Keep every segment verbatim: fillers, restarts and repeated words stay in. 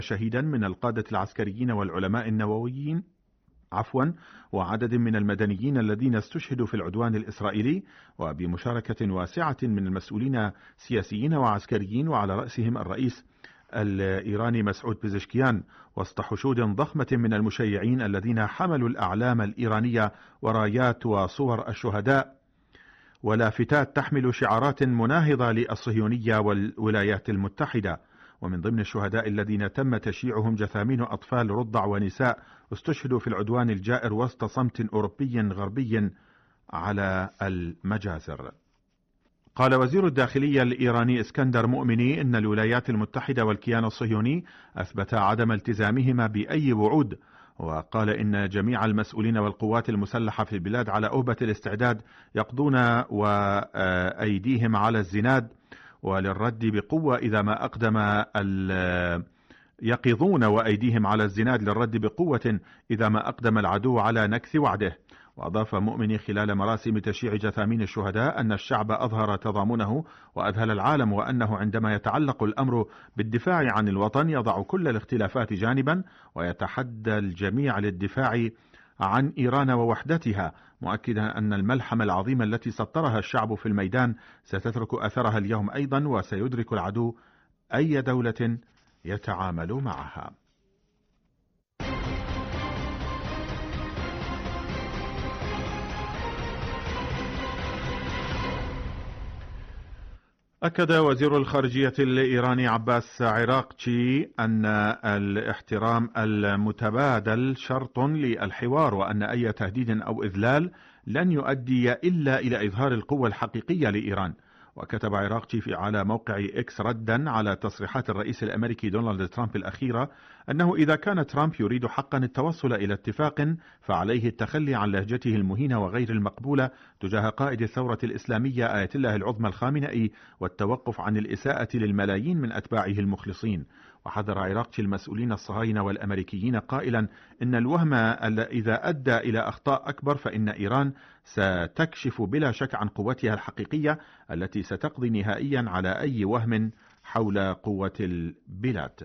شهيدا من القادة العسكريين والعلماء النوويين عفوا وعدد من المدنيين الذين استشهدوا في العدوان الإسرائيلي، وبمشاركة واسعة من المسؤولين سياسيين وعسكريين، وعلى رأسهم الرئيس الإيراني مسعود بيزشكيان، وسط حشود ضخمة من المشيعين الذين حملوا الأعلام الإيرانية ورايات وصور الشهداء ولافتات تحمل شعارات مناهضة للصهيونية والولايات المتحدة. ومن ضمن الشهداء الذين تم تشييعهم جثامين أطفال رضع ونساء استشهدوا في العدوان الجائر وسط صمت أوروبي غربي على المجازر. قال وزير الداخلية الإيراني اسكندر مؤمني إن الولايات المتحدة والكيان الصهيوني أثبتا عدم التزامهما بأي وعود، وقال إن جميع المسؤولين والقوات المسلحة في البلاد على أهبة الاستعداد يقضون وأيديهم على الزناد وللرد بقوة إذا ما أقدم يقظون وأيديهم على الزناد للرد بقوة إذا ما أقدم العدو على نكث وعده. وأضاف مؤمني خلال مراسم تشييع جثامين الشهداء أن الشعب أظهر تضامنه وأذهل العالم، وأنه عندما يتعلق الأمر بالدفاع عن الوطن يضع كل الاختلافات جانبا ويتحدى الجميع للدفاع عن إيران ووحدتها، مؤكدا أن الملحمة العظيمة التي سطرها الشعب في الميدان ستترك أثرها اليوم أيضا، وسيدرك العدو أي دولة يتعامل معها. أكد وزير الخارجية الإيراني عباس عراقچي أن الاحترام المتبادل شرط للحوار، وأن أي تهديد أو إذلال لن يؤدي إلا إلى إظهار القوة الحقيقية لإيران. وكتب عراقچي في على موقع إكس ردا على تصريحات الرئيس الأمريكي دونالد ترامب الأخيرة أنه إذا كان ترامب يريد حقا التوصل إلى اتفاق فعليه التخلي عن لهجته المهينة وغير المقبولة تجاه قائد الثورة الإسلامية آية الله العظمى الخامنئي، والتوقف عن الإساءة للملايين من أتباعه المخلصين. وحذر عراقچي المسؤولين الصهاينة والأمريكيين قائلا إن الوهم إذا أدى إلى أخطاء أكبر فإن إيران ستكشف بلا شك عن قوتها الحقيقية التي ستقضي نهائيا على أي وهم حول قوة البلاد.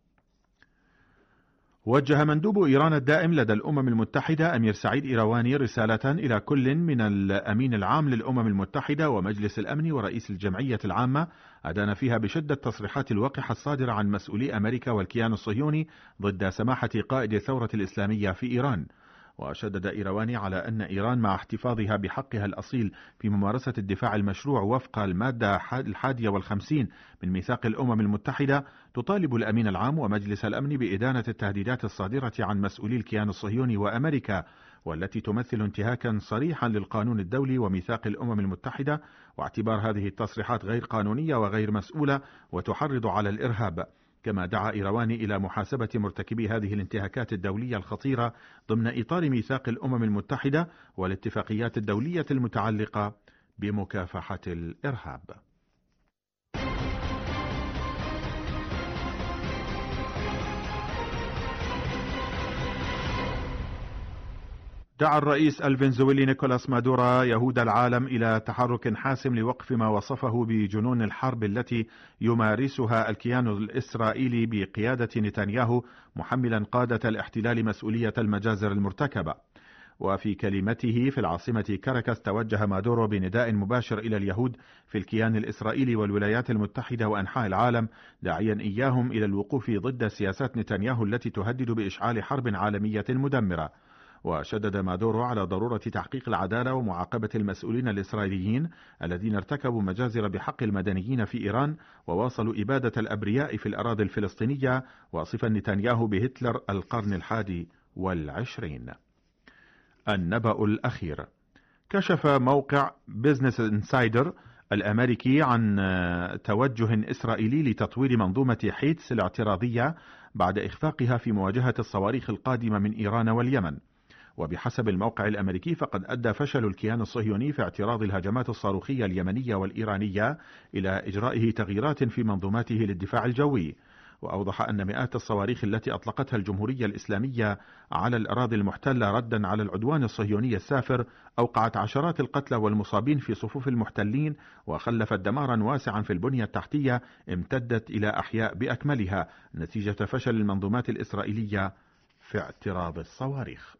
وجه مندوب إيران الدائم لدى الأمم المتحدة أمير سعيد إيرواني رسالة إلى كل من الأمين العام للأمم المتحدة ومجلس الأمن ورئيس الجمعية العامة أدان فيها بشدة تصريحات الوقحة الصادرة عن مسؤولي أمريكا والكيان الصهيوني ضد سماحة قائد الثورة الإسلامية في إيران. وشدد إيرواني على أن إيران مع احتفاظها بحقها الأصيل في ممارسة الدفاع المشروع وفق المادة الحادية والخمسين من ميثاق الأمم المتحدة تطالب الأمين العام ومجلس الأمن بإدانة التهديدات الصادرة عن مسؤولي الكيان الصهيوني وأمريكا، والتي تمثل انتهاكا صريحا للقانون الدولي وميثاق الأمم المتحدة، واعتبار هذه التصريحات غير قانونية وغير مسؤولة وتحرض على الإرهاب. كما دعا إيرواني إلى محاسبة مرتكبي هذه الانتهاكات الدولية الخطيرة ضمن إطار ميثاق الأمم المتحدة والاتفاقيات الدولية المتعلقة بمكافحة الإرهاب. دعا الرئيس الفنزويلي نيكولاس مادورو يهود العالم إلى تحرك حاسم لوقف ما وصفه بجنون الحرب التي يمارسها الكيان الإسرائيلي بقيادة نتنياهو، محملا قادة الاحتلال مسؤولية المجازر المرتكبة. وفي كلمته في العاصمة كاراكاس توجه مادورو بنداء مباشر إلى اليهود في الكيان الإسرائيلي والولايات المتحدة وأنحاء العالم، داعيا إياهم إلى الوقوف ضد سياسات نتنياهو التي تهدد بإشعال حرب عالمية مدمرة. وشدد مادورو على ضرورة تحقيق العدالة ومعاقبة المسؤولين الإسرائيليين الذين ارتكبوا مجازر بحق المدنيين في إيران وواصلوا إبادة الأبرياء في الأراضي الفلسطينية، واصفا نتنياهو بهتلر القرن الحادي والعشرين. النبأ الأخير. كشف موقع بيزنس انسايدر الأمريكي عن توجه إسرائيلي لتطوير منظومة حيتس الاعتراضية بعد إخفاقها في مواجهة الصواريخ القادمة من إيران واليمن. وبحسب الموقع الأمريكي فقد أدى فشل الكيان الصهيوني في اعتراض الهجمات الصاروخية اليمنية والإيرانية إلى إجرائه تغييرات في منظوماته للدفاع الجوي. وأوضح أن مئات الصواريخ التي أطلقتها الجمهورية الإسلامية على الأراضي المحتلة ردا على العدوان الصهيوني السافر أوقعت عشرات القتلى والمصابين في صفوف المحتلين، وخلفت دمارا واسعا في البنية التحتية امتدت إلى أحياء بأكملها نتيجة فشل المنظومات الإسرائيلية في اعتراض الصواريخ.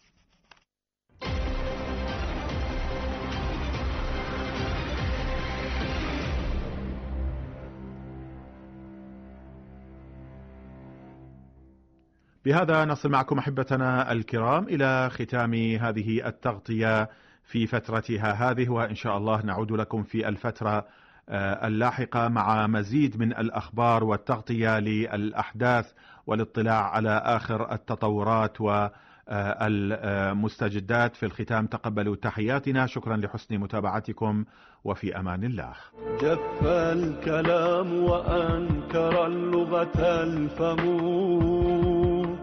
بهذا نصل معكم أحبتنا الكرام إلى ختام هذه التغطية في فترتها هذه، وإن شاء الله نعود لكم في الفترة اللاحقة مع مزيد من الأخبار والتغطية للأحداث والاطلاع على آخر التطورات والمستجدات. في الختام تقبلوا تحياتنا، شكرا لحسن متابعتكم وفي أمان الله. جف الكلام وأنكر اللغة الفم،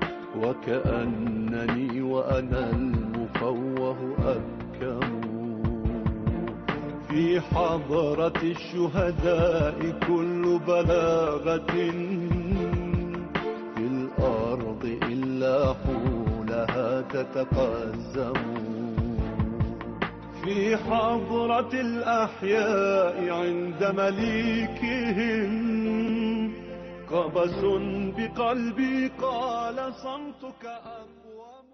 وكأنني وأنا المفوه أبكم في حضرة الشهداء. كل بلاغة في الأرض إلا حولها تتقزم، في حضرة الأحياء عند مليكهم قبس بقلبي قال صمتك أقوم.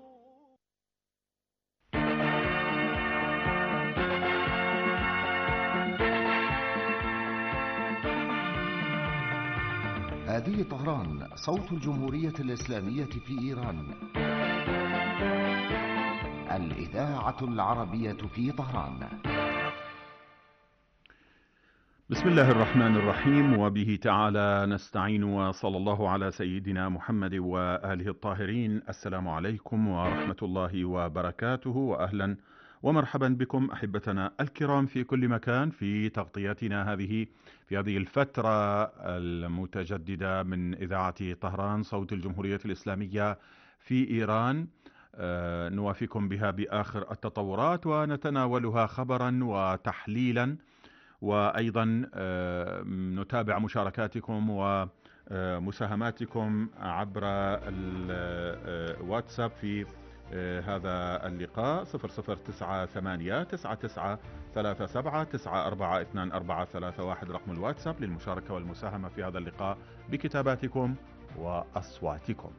هذه طهران، صوت الجمهورية الإسلامية في إيران، الإذاعة العربية في طهران. بسم الله الرحمن الرحيم، وبه تعالى نستعين، وصلى الله على سيدنا محمد وآله الطاهرين. السلام عليكم ورحمة الله وبركاته، وأهلا ومرحبا بكم أحبتنا الكرام في كل مكان في تغطيتنا هذه في هذه الفترة المتجددة من إذاعة طهران صوت الجمهورية الإسلامية في إيران. آه نوافيكم بها بآخر التطورات ونتناولها خبرا وتحليلا، وأيضا آه نتابع مشاركاتكم ومساهماتكم عبر الواتساب في هذا اللقاء صفر صفر تسعة ثمانية تسعة تسعة ثلاثة سبعة تسعة أربعة اثنان أربعة ثلاثة واحد رقم الواتساب للمشاركة والمساهمة في هذا اللقاء بكتاباتكم وأصواتكم.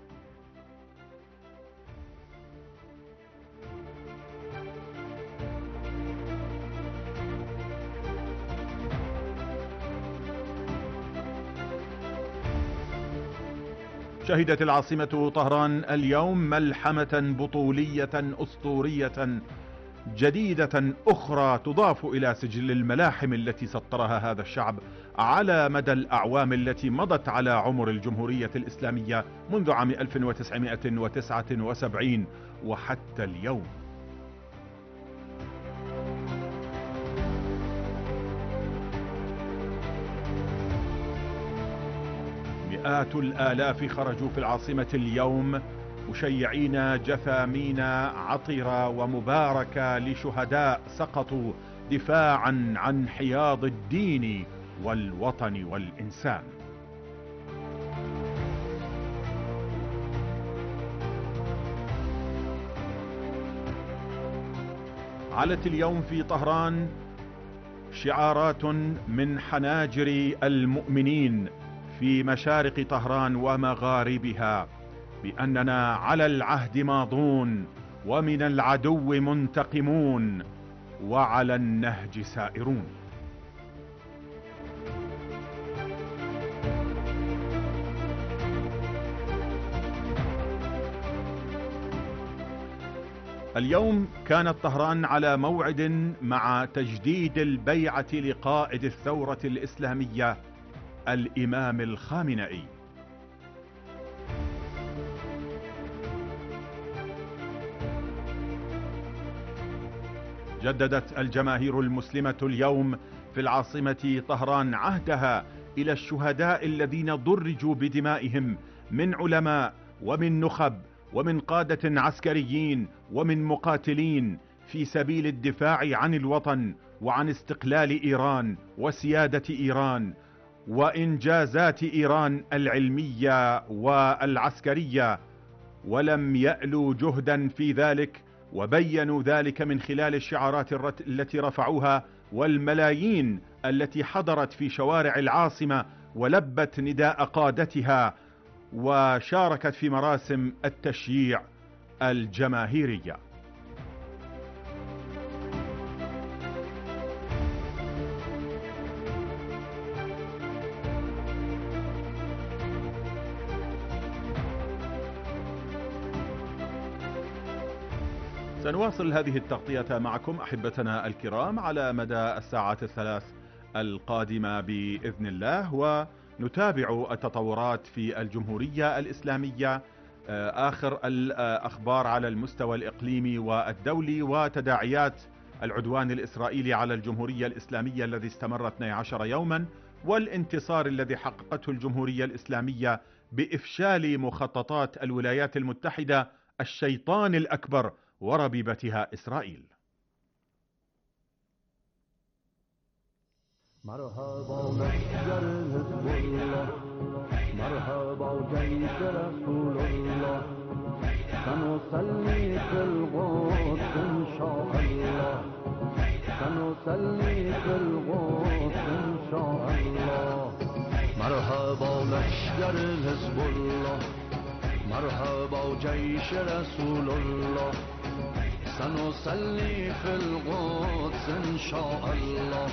شهدت العاصمة طهران اليوم ملحمة بطولية أسطورية جديدة أخرى تضاف إلى سجل الملاحم التي سطرها هذا الشعب على مدى الأعوام التي مضت على عمر الجمهورية الإسلامية منذ عام ألف وتسعمائة وتسعة وسبعين وحتى اليوم. مئات الآلاف خرجوا في العاصمة اليوم مشيعين جثامين عطرة ومباركة لشهداء سقطوا دفاعا عن حياض الدين والوطن والإنسان. علت اليوم في طهران شعارات من حناجر المؤمنين في مشارق طهران ومغاربها بأننا على العهد ماضون ومن العدو منتقمون وعلى النهج سائرون. اليوم كانت طهران على موعد مع تجديد البيعة لقائد الثورة الإسلامية الإمام الخامنئي. جددت الجماهير المسلمة اليوم في العاصمة طهران عهدها إلى الشهداء الذين ضرجوا بدمائهم من علماء ومن نخب ومن قادة عسكريين ومن مقاتلين في سبيل الدفاع عن الوطن وعن استقلال إيران وسيادة إيران وإنجازات إيران العلمية والعسكرية، ولم يألوا جهدا في ذلك، وبينوا ذلك من خلال الشعارات التي رفعوها والملايين التي حضرت في شوارع العاصمة ولبت نداء قادتها وشاركت في مراسم التشييع الجماهيرية. سنواصل هذه التغطية معكم أحبتنا الكرام على مدى الساعات الثلاث القادمة بإذن الله، ونتابع التطورات في الجمهورية الإسلامية، آخر الأخبار على المستوى الإقليمي والدولي، وتداعيات العدوان الإسرائيلي على الجمهورية الإسلامية الذي استمر اثني عشر يوما، والانتصار الذي حققته الجمهورية الإسلامية بإفشال مخططات الولايات المتحدة الشيطان الأكبر وربيبتها إسرائيل. مرحبا لشکر حزب الله، مرحبا جيش رسول الله، سنصلي في القدس إن شاء الله، سنصلي في القدس إن شاء الله. مرحبا لشکر حزب الله، مرحبا جيش رسول الله، سنصلي في القدس إن شاء الله،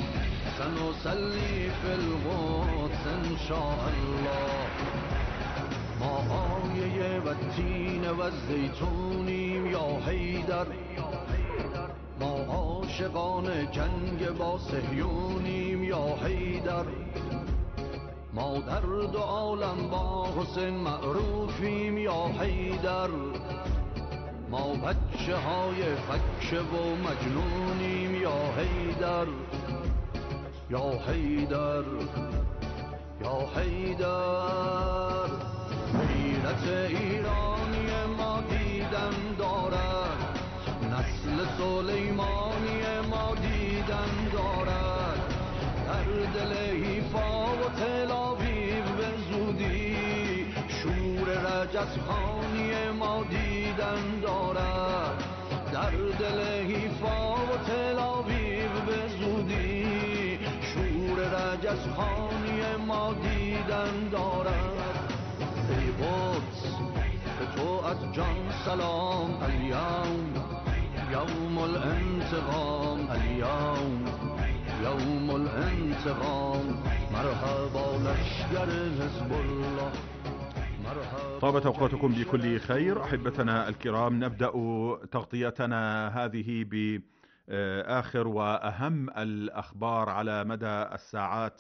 سنصلي في القدس إن شاء الله. ما آیه و تین و زیتونیم یا حیدر، ما عاشقان جنگ با صهیونیم یا حیدر، ما در دو عالم با حسین معروفیم یا حیدر، ما بچه های فکشه و مجنونیم یا حیدر، یا حیدر، یا حیدر. غیرت ایرانی ما دیدن دارد، نسل سلیمانی ما دیدن دارد، در دل حیفا و تل آویو به زودی شور رجزخانی ما دیدن دارد، در دل حیفا و تل آویو به زودی شور رجزخانی ما دیدن دارد. ای قدس به تو از جان سلام، الیوم یوم الانتقام، الیوم یوم الانتقام. مرحبا لشکر حزب الله. طابت أوقاتكم بكل خير أحبتنا الكرام. نبدأ تغطيتنا هذه بآخر وأهم الأخبار على مدى الساعات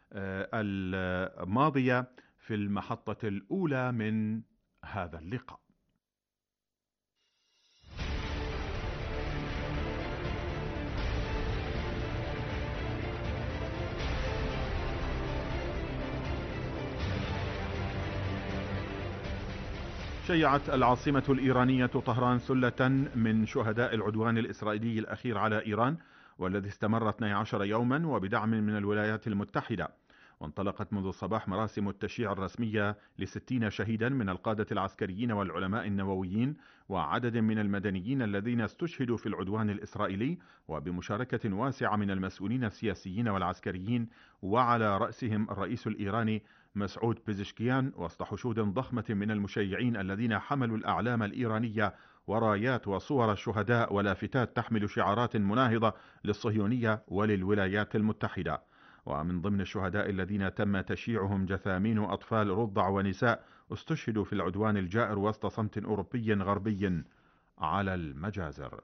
الماضية في المحطة الأولى من هذا اللقاء. شيعت العاصمة الإيرانية طهران سلة من شهداء العدوان الإسرائيلي الأخير على إيران، والذي استمر اثني عشر يوما وبدعم من الولايات المتحدة. وانطلقت منذ الصباح مراسم التشييع الرسمية لستين شهيدا من القادة العسكريين والعلماء النوويين وعدد من المدنيين الذين استشهدوا في العدوان الإسرائيلي، وبمشاركة واسعة من المسؤولين السياسيين والعسكريين، وعلى رأسهم الرئيس الإيراني مسعود بيزشكيان، وسط حشود ضخمة من المشيعين الذين حملوا الأعلام الإيرانية ورايات وصور الشهداء ولافتات تحمل شعارات مناهضة للصهيونية وللولايات المتحدة. ومن ضمن الشهداء الذين تم تشييعهم جثامين أطفال رضع ونساء استشهدوا في العدوان الجائر وسط صمت أوروبي غربي على المجازر.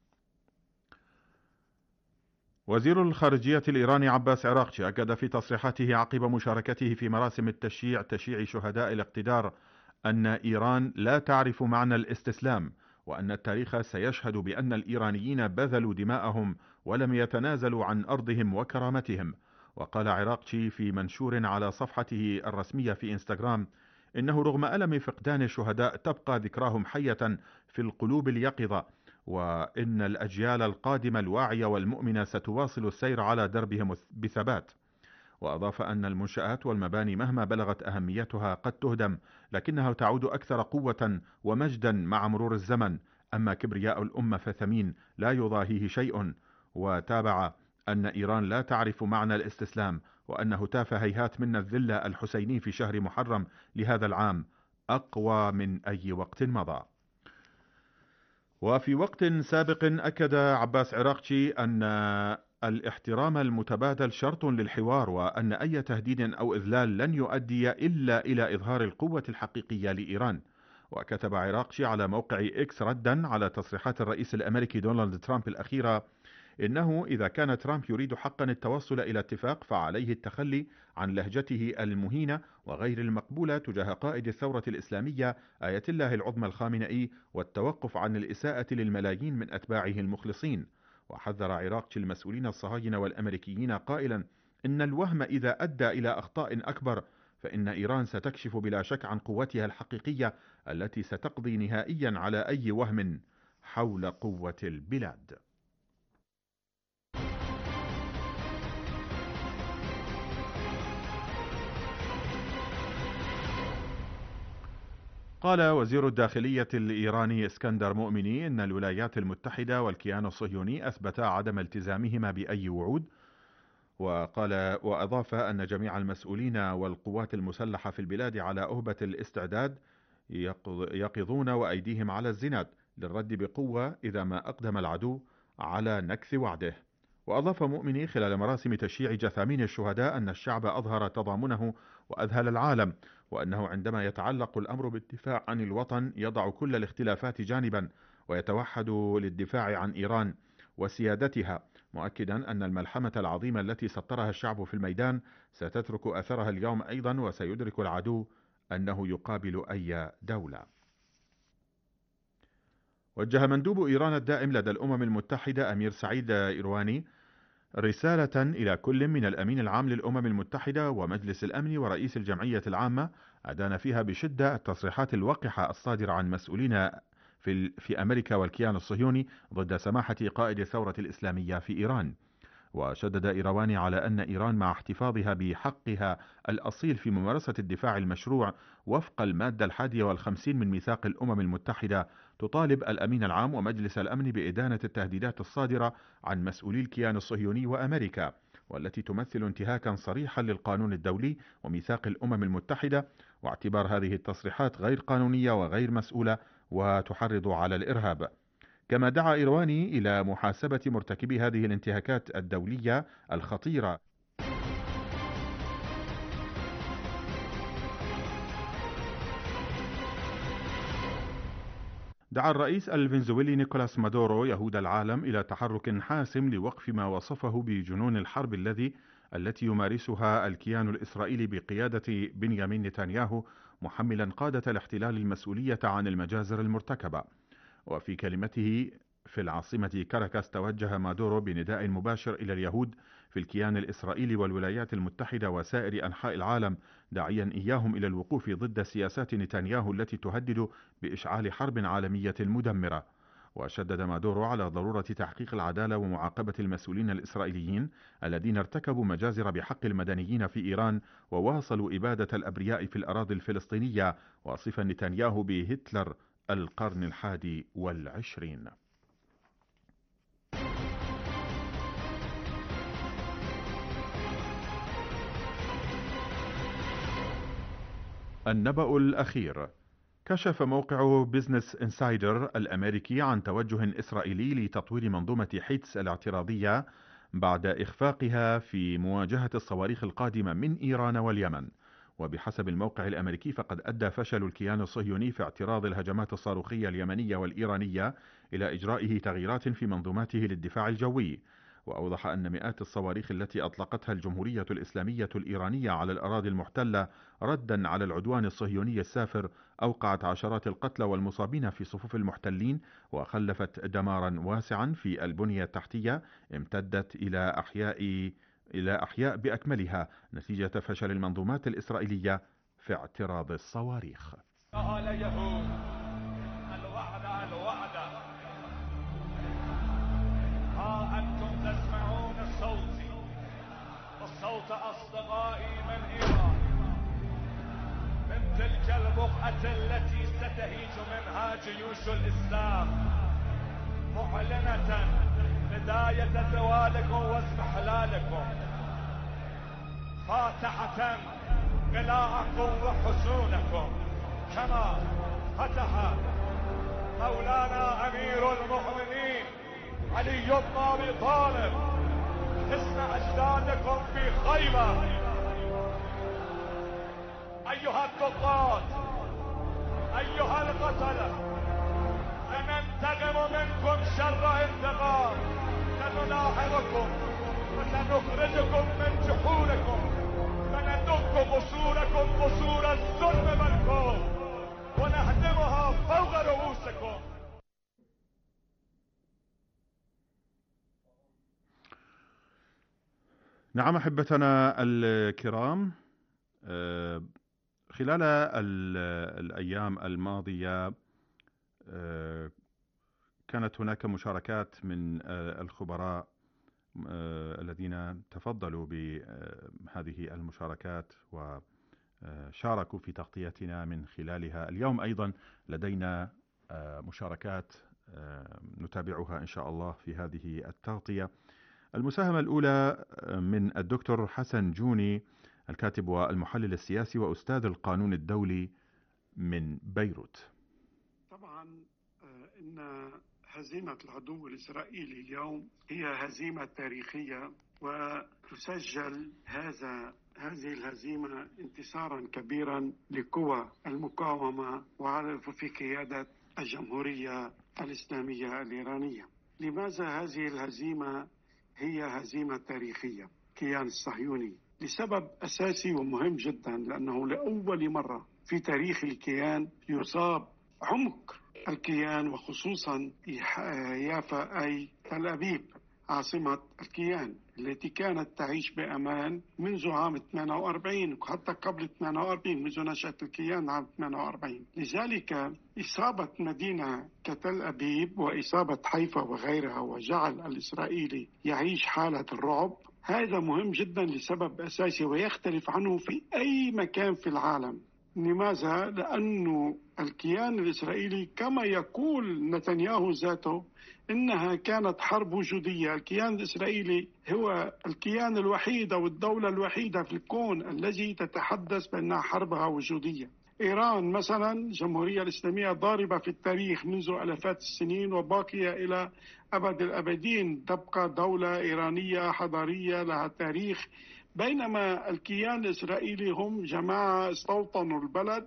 وزير الخارجية الإيراني عباس عراقچي أكد في تصريحاته عقب مشاركته في مراسم التشييع تشييع شهداء الاقتدار أن إيران لا تعرف معنى الاستسلام، وأن التاريخ سيشهد بأن الإيرانيين بذلوا دماءهم ولم يتنازلوا عن أرضهم وكرامتهم. وقال عراقچي في منشور على صفحته الرسمية في إنستغرام إنه رغم ألم فقدان الشهداء تبقى ذكراهم حية في القلوب اليقظة، وإن الأجيال القادمة الواعية والمؤمنة ستواصل السير على دربهم بثبات. وأضاف أن المنشآت والمباني مهما بلغت أهميتها قد تهدم، لكنها تعود أكثر قوة ومجدا مع مرور الزمن، أما كبرياء الأمة فثمين لا يضاهيه شيء. وتابع أن إيران لا تعرف معنى الاستسلام، وأن هتاف هيهات منا الذلة الحسيني في شهر محرم لهذا العام أقوى من أي وقت مضى. وفي وقت سابق أكد عباس عراقچي أن الاحترام المتبادل شرط للحوار، وأن أي تهديد أو إذلال لن يؤدي إلا إلى إظهار القوة الحقيقية لإيران. وكتب عراقچي على موقع إكس ردا على تصريحات الرئيس الأمريكي دونالد ترامب الأخيرة إنه إذا كان ترامب يريد حقا التوصل إلى اتفاق فعليه التخلي عن لهجته المهينة وغير المقبولة تجاه قائد الثورة الإسلامية آية الله العظمى الخامنئي، والتوقف عن الإساءة للملايين من أتباعه المخلصين. وحذر عراقچي المسؤولين الصهاينة والأمريكيين قائلا إن الوهم إذا أدى إلى أخطاء أكبر فإن إيران ستكشف بلا شك عن قوتها الحقيقية التي ستقضي نهائيا على أي وهم حول قوة البلاد. قال وزير الداخلية الإيراني اسكندر مؤمني إن الولايات المتحدة والكيان الصهيوني أثبتا عدم التزامهما بأي وعود. وقال وأضاف أن جميع المسؤولين والقوات المسلحة في البلاد على أهبة الاستعداد يقظون وأيديهم على الزناد للرد بقوة إذا ما أقدم العدو على نكث وعده. وأضاف مؤمني خلال مراسم تشييع جثامين الشهداء أن الشعب أظهر تضامنه وأذهل العالم، وأنه عندما يتعلق الأمر بالدفاع عن الوطن يضع كل الاختلافات جانبا ويتوحد للدفاع عن إيران وسيادتها، مؤكدا أن الملحمة العظيمة التي سطرها الشعب في الميدان ستترك أثرها اليوم أيضا، وسيدرك العدو أنه يقابل أي دولة. وجه مندوب إيران الدائم لدى الأمم المتحدة أمير سعيد إيرواني رسالة إلى كل من الأمين العام للأمم المتحدة ومجلس الأمن ورئيس الجمعية العامة، أدان فيها بشدة التصريحات الوقحة الصادرة عن مسؤولين في, في أمريكا والكيان الصهيوني ضد سماحة قائد الثورة الإسلامية في إيران. وشدد إيرواني على أن إيران مع احتفاظها بحقها الأصيل في ممارسة الدفاع المشروع وفق المادة الحادية والخمسين من ميثاق الأمم المتحدة تطالب الأمين العام ومجلس الأمن بإدانة التهديدات الصادرة عن مسؤولي الكيان الصهيوني وأمريكا، والتي تمثل انتهاكا صريحا للقانون الدولي وميثاق الأمم المتحدة، واعتبار هذه التصريحات غير قانونية وغير مسؤولة وتحرض على الإرهاب. كما دعا إيرواني إلى محاسبة مرتكبي هذه الانتهاكات الدولية الخطيرة. دعا الرئيس الفنزويلي نيكولاس مادورو يهود العالم إلى تحرك حاسم لوقف ما وصفه بجنون الحرب الذي التي يمارسها الكيان الإسرائيلي بقيادة بنيامين نتنياهو، محملا قادة الاحتلال المسؤولية عن المجازر المرتكبة. وفي كلمته في العاصمة كاراكاس توجه مادورو بنداء مباشر إلى اليهود في الكيان الإسرائيلي والولايات المتحدة وسائر أنحاء العالم، داعيا إياهم إلى الوقوف ضد سياسات نتنياهو التي تهدد بإشعال حرب عالمية مدمرة. وشدد مادورو على ضرورة تحقيق العدالة ومعاقبة المسؤولين الإسرائيليين الذين ارتكبوا مجازر بحق المدنيين في إيران وواصلوا إبادة الأبرياء في الأراضي الفلسطينية، واصفا نتنياهو بهتلر القرن الحادي والعشرين. النبأ الأخير. كشف موقع بيزنس انسايدر الأمريكي عن توجه إسرائيلي لتطوير منظومة حيتس الاعتراضية بعد إخفاقها في مواجهة الصواريخ القادمة من إيران واليمن. وبحسب الموقع الأمريكي فقد أدى فشل الكيان الصهيوني في اعتراض الهجمات الصاروخية اليمنية والإيرانية إلى إجرائه تغييرات في منظوماته للدفاع الجوي. وأوضح أن مئات الصواريخ التي أطلقتها الجمهورية الإسلامية الإيرانية على الأراضي المحتلة ردا على العدوان الصهيوني السافر أوقعت عشرات القتلى والمصابين في صفوف المحتلين، وخلفت دمارا واسعا في البنية التحتية امتدت إلى أحياء إلى أحياء بأكملها نتيجة فشل المنظومات الإسرائيلية في اعتراض الصواريخ. قال يهود الوعد الوعد ها أنتم تسمعون صوتي وصوت أصدقائي من إيران، من تلك البقعة التي ستهيج منها جيوش الإسلام، معلنة بداية زوالكم واستحلالكم، فاتحة قلاعكم وحصونكم، كما فتح مولانا أمير المؤمنين علي بن أبي طالب حصن أجدادكم في خيبر. أيها الضباط، أيها القتلة، سننتقم منكم شر انتقام، سنلاحقكم وسنخرجكم من جحوركم، سندق قصوركم قصور الظلم والكفر ونهدمها فوق رؤوسكم. نعم أحبتنا الكرام، خلال الأيام الماضية كانت هناك مشاركات من الخبراء الذين تفضلوا بهذه المشاركات وشاركوا في تغطيتنا من خلالها. اليوم أيضا لدينا مشاركات نتابعها إن شاء الله في هذه التغطية. المساهمة الأولى من الدكتور حسن جوني، الكاتب والمحلل السياسي وأستاذ القانون الدولي من بيروت. طبعا إن هزيمة العدو الإسرائيلي اليوم هي هزيمة تاريخية، وتسجل هذا هذه الهزيمة انتصارا كبيرا لقوى المقاومة وفي قيادة الجمهورية الإسلامية الإيرانية. لماذا هذه الهزيمة هي هزيمة تاريخية الكيان الصهيوني؟ لسبب أساسي ومهم جدا، لأنه لأول مرة في تاريخ الكيان يصاب عمق الكيان، وخصوصا يافا أي تل أبيب عاصمة الكيان التي كانت تعيش بأمان منذ عام ثمانية وأربعين وحتى قبل ثمانية وأربعين، منذ نشأة الكيان عام ثمانية وأربعين. لذلك إصابة مدينة كتل أبيب وإصابة حيفا وغيرها وجعل الإسرائيلي يعيش حالة الرعب، هذا مهم جدا لسبب أساسي ويختلف عنه في أي مكان في العالم. لماذا؟ لأن الكيان الإسرائيلي كما يقول نتنياهو ذاته إنها كانت حرب وجودية. الكيان الإسرائيلي هو الكيان الوحيد أو الدولة الوحيدة في الكون الذي تتحدث بأنها حربها وجودية. إيران مثلا الجمهورية الإسلامية ضاربة في التاريخ منذ آلاف السنين وباقية إلى أبد الأبدين، تبقى دولة إيرانية حضارية لها تاريخ، بينما الكيان الإسرائيلي هم جماعة استوطنوا البلد.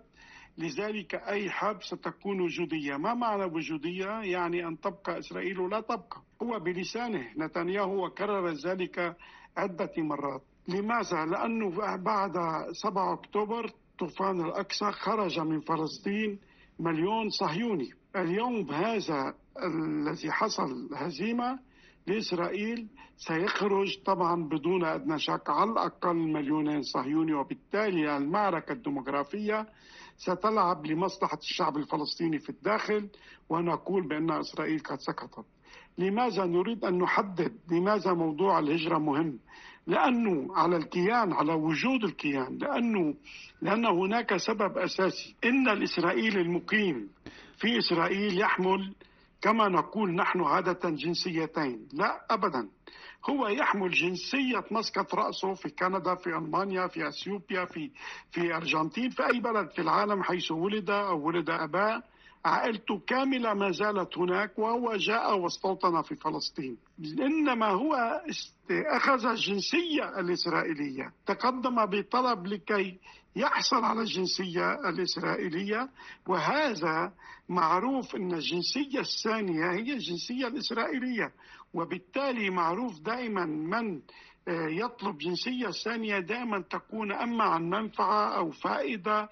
لذلك أي حرب ستكون وجودية. ما معنى وجودية؟ يعني أن تبقى إسرائيل ولا تبقى. هو بلسانه نتنياهو وكرر ذلك عدة مرات. لماذا؟ لأنه بعد سبعة أكتوبر طوفان الأقصى خرج من فلسطين مليون صهيوني. اليوم هذا الذي حصل هزيمة لإسرائيل سيخرج طبعا بدون أدنى شك على الأقل مليونين صهيوني، وبالتالي المعركة الديموغرافية ستلعب لمصلحة الشعب الفلسطيني في الداخل، ونقول بأن إسرائيل قد سقطت. لماذا نريد أن نحدد لماذا موضوع الهجرة مهم؟ لأنه على الكيان، على وجود الكيان، لأنه لأن هناك سبب أساسي. إن الإسرائيلي المقيم في إسرائيل يحمل كما نقول نحن عادة جنسيتين. لا أبدا، هو يحمل جنسية مسقط رأسه في كندا، في ألمانيا، في أثيوبيا، في في أرجنتين، في أي بلد في العالم حيث ولد أو ولد أباه، عائلته كاملة ما زالت هناك، وهو جاء واستوطن في فلسطين. إنما هو أخذ الجنسية الإسرائيلية، تقدم بطلب لكي يحصل على الجنسية الإسرائيلية، وهذا معروف أن الجنسية الثانية هي الجنسية الإسرائيلية، وبالتالي معروف دائما من يطلب جنسية ثانية دائما تكون أما عن منفعة أو فائدة،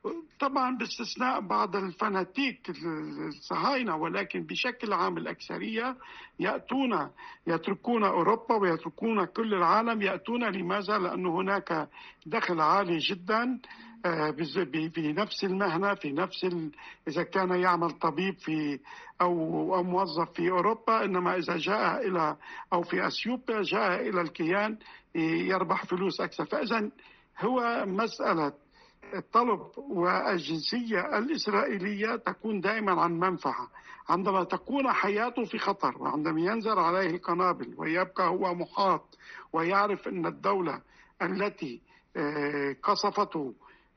طبعا باستثناء بعض الفناتيك الصهاينة، ولكن بشكل عام الأكثرية يأتون يتركون أوروبا ويتركون كل العالم. يأتون لماذا؟ لأن هناك دخل عالي جدا في نفس المهنة، في نفس ال... إذا كان يعمل طبيب في أو أو موظف في أوروبا، إنما إذا جاء إلى أو في أثيوبيا جاء إلى الكيان يربح فلوس أكثر. فإذا هو مسألة الطلب والجنسية الإسرائيلية تكون دائما عن منفعة. عندما تكون حياته في خطر وعندما ينزل عليه القنابل ويبقى هو محاط ويعرف أن الدولة التي قصفته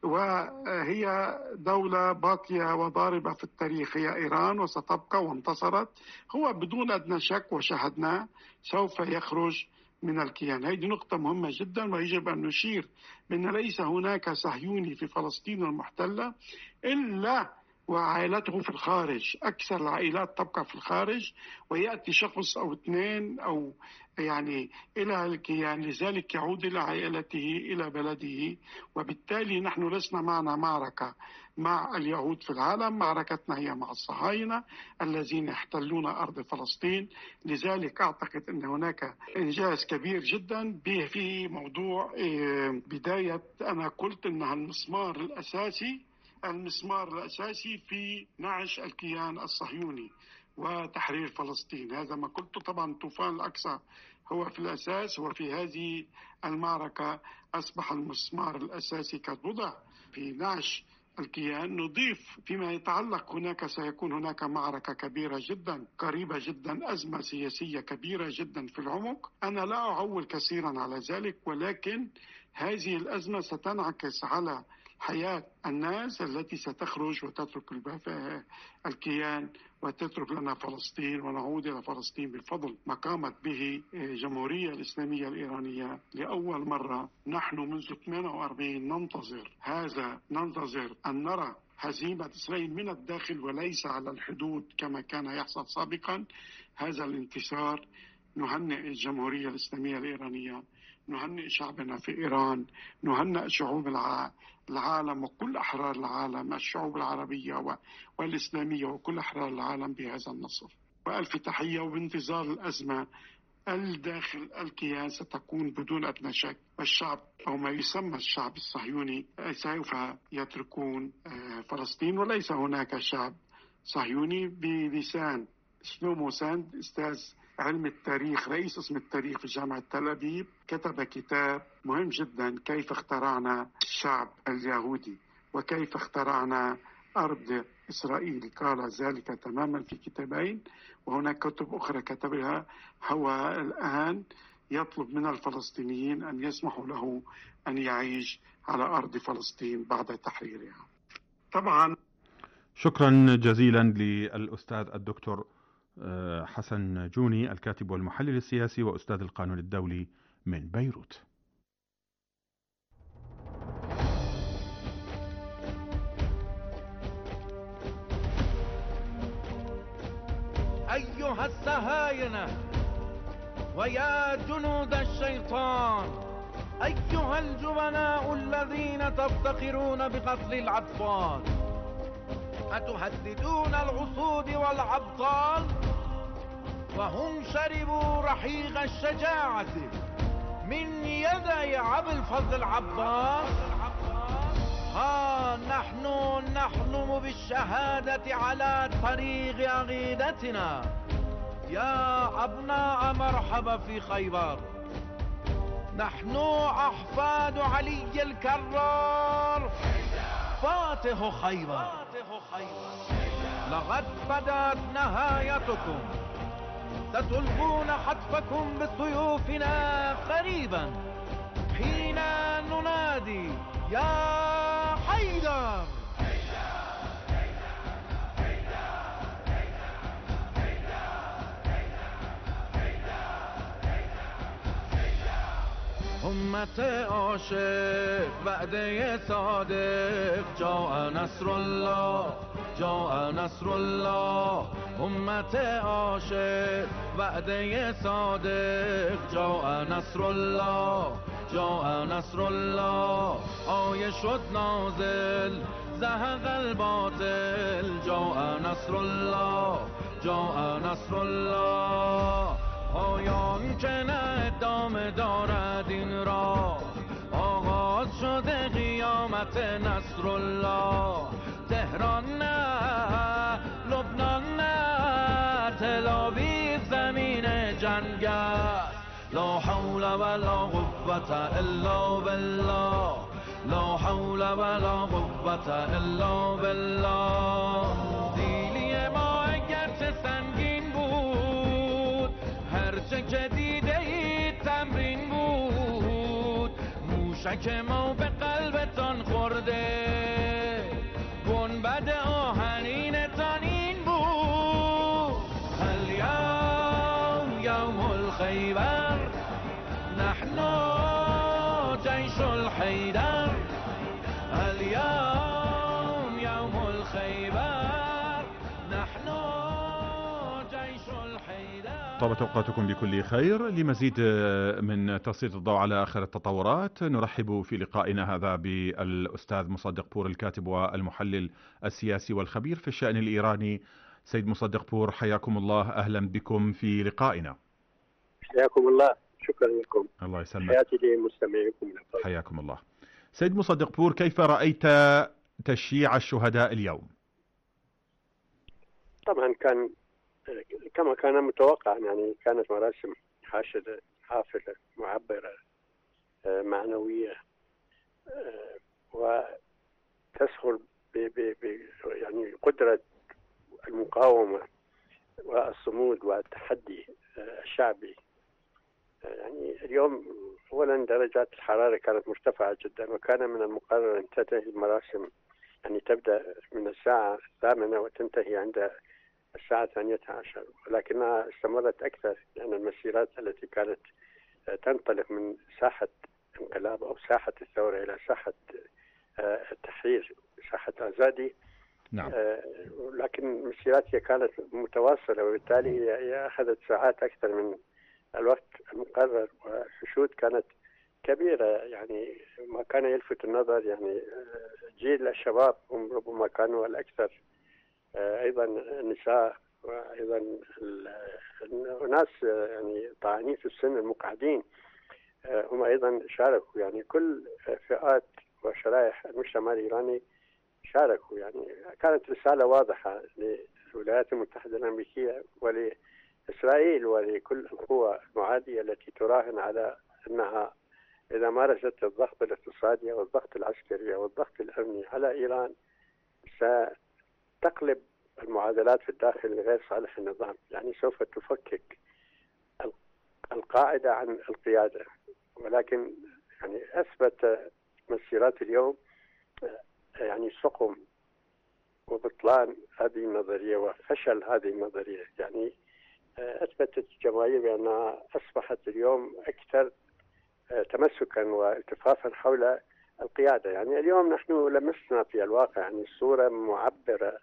وهي دولة باقية وضاربة في التاريخ هي إيران وستبقى وانتصرت، هو بدون أدنى شك وشاهدناه سوف يخرج من الكيان. هذه نقطة مهمة جدا، ويجب أن نشير بأن ليس هناك صهيوني في فلسطين المحتلة إلا وعائلته في الخارج. أكثر العائلات تبقى في الخارج، ويأتي شخص أو اثنين أو يعني إلى الكيان، لذلك يعود إلى عائلته إلى بلده. وبالتالي نحن لسنا معنا معركة مع اليهود في العالم، معركتنا هي مع الصهاينة الذين يحتلون أرض فلسطين. لذلك أعتقد أن هناك إنجاز كبير جدا في موضوع بداية. أنا قلت أنها المسمار الأساسي المسمار الأساسي في نعش الكيان الصهيوني وتحرير فلسطين. هذا ما قلت. طبعا طوفان الأقصى هو في الأساس، وفي هذه المعركة أصبح المسمار الأساسي قد وضع في نعش الكيان. نضيف فيما يتعلق، هناك سيكون هناك معركة كبيرة جدا قريبة جدا، أزمة سياسية كبيرة جدا في العمق. أنا لا أعول كثيرا على ذلك، ولكن هذه الأزمة ستنعكس على حياة الناس التي ستخرج وتترك الكيان وتترك لنا فلسطين، ونعود إلى فلسطين بفضل ما قامت به الجمهورية الإسلامية الإيرانية لأول مرة. نحن منذ ثمانية وأربعين ننتظر هذا، ننتظر أن نرى هزيمة إسرائيل من الداخل وليس على الحدود كما كان يحصل سابقا. هذا الانتصار نهنئ الجمهورية الإسلامية الإيرانية، نهنئ شعبنا في إيران، نهنئ شعوب العالم وكل أحرار العالم، الشعوب العربية والإسلامية وكل أحرار العالم بهذا النصر. وألف تحية، وبانتظار الأزمة الداخل الكيان ستكون بدون أدنى شك. والشعب أو ما يسمى الشعب الصهيوني سوف يتركون فلسطين، وليس هناك شعب صهيوني. بلسان شلومو ساند أستاذ علم التاريخ، رئيس قسم التاريخ في جامعة تل أبيب، كتب كتاب مهم جدا، كيف اخترعنا الشعب اليهودي وكيف اخترعنا أرض إسرائيل. قال ذلك تماما في كتابين، وهناك كتب أخرى كتبها. هو الآن يطلب من الفلسطينيين أن يسمحوا له أن يعيش على أرض فلسطين بعد تحريرها. طبعا شكرا جزيلا للأستاذ الدكتور حسن جوني، الكاتب والمحلل السياسي وأستاذ القانون الدولي من بيروت. أيها الصهاينة ويا جنود الشيطان، أيها الجبناء الذين تفتخرون بقتل الأطفال، أتهددون الأسود والأبطال وهم شربوا رحيق الشجاعة من يدي أبي الفضل العباس؟ ها نحن نحلم بالشهادة على طريق عقيدتنا. يا أبناء مرحبا في خيبر، نحن أحفاد علي الكرار فاتح خيبر. لقد بدأت نهايتكم، ستلقون حتفكم بسيوفنا قريبا حين ننادي يا حيدر. أمت عاشق وعده صادق، جاء نصر الله جاء نصر الله. أمت عاشق وعده صادق، جاء نصر الله جاء نصر الله. آیه شد نازل زهق الباطل، جاء نصر الله جاء نصر الله. پایان که نه ادامه دارد این راه، آغاز شده قیامت نصر الله. تهران نه، لبنان نه، تل آویو زمین جنگ است. لا حول ولا قوة الا بالله، لا حول ولا قوة الا بالله. دیلی ما اگرچه سنگین بود، هرچه که دیده اید تمرین بود. موشک ما به قلبتان خورده، گنبد آهنینتان این بود. الیوم یوم الخیبر، نحن جیش الحیدر. اليوم يوم الخيبر، نحن جيش الحيدر. طابت أوقاتكم بكل خير. لمزيد من تسليط الضوء على آخر التطورات نرحب في لقائنا هذا بالأستاذ مصدق بور، الكاتب والمحلل السياسي والخبير في الشأن الإيراني. سيد مصدق بور، حياكم الله، أهلا بكم في لقائنا. حياكم الله، شكرا لكم. الله يسلمك. حياتي لمستمعيكم. حياكم الله. سيد مصدق بور، كيف رأيت تشييع الشهداء اليوم؟ طبعا كان كما كان متوقع، يعني كانت مراسم حاشدة حافلة معبرة معنوية، وتسهل ب يعني قدرة المقاومة والصمود والتحدي الشعبي. يعني اليوم أولا درجات الحرارة كانت مرتفعة جدا، وكان من المقرر أن تنتهي المراسم، يعني تبدأ من الساعة الثامنة وتنتهي عند الساعة الثانية عشر، ولكنها استمرت أكثر، لأن المسيرات التي كانت تنطلق من ساحة انقلاب أو ساحة الثورة إلى ساحة التحرير، ساحة آزادي. نعم. لكن المسيرات هي كانت متواصلة، وبالتالي هي أخذت ساعات أكثر من الوقت المقرر، والحشود كانت كبيرة. يعني ما كان يلفت النظر، يعني جيل الشباب هم ربما كانوا الأكثر، أيضا النساء، وأيضا الناس يعني طاعنين في السن المقعدين هم أيضا شاركوا. يعني كل فئات وشرائح المجتمع الإيراني شاركوا. يعني كانت رسالة واضحة للولايات المتحدة الأمريكية ولإسرائيل ولكل القوى المعادية التي تراهن على أنها إذا مارست الضغط الاقتصادي والضغط العسكري والضغط الأمني على إيران ستقلب المعادلات في الداخل لغير صالح النظام. يعني سوف تفكك القاعدة عن القيادة. ولكن يعني أثبت مسيرات اليوم يعني سقم وبطلان هذه النظرية وفشل هذه النظرية. يعني أثبتت الجماهير بأنها أصبحت اليوم أكثر تمسكا والتفافا حول القيادة. يعني اليوم نحن لمسنا في الواقع يعني صورة معبرة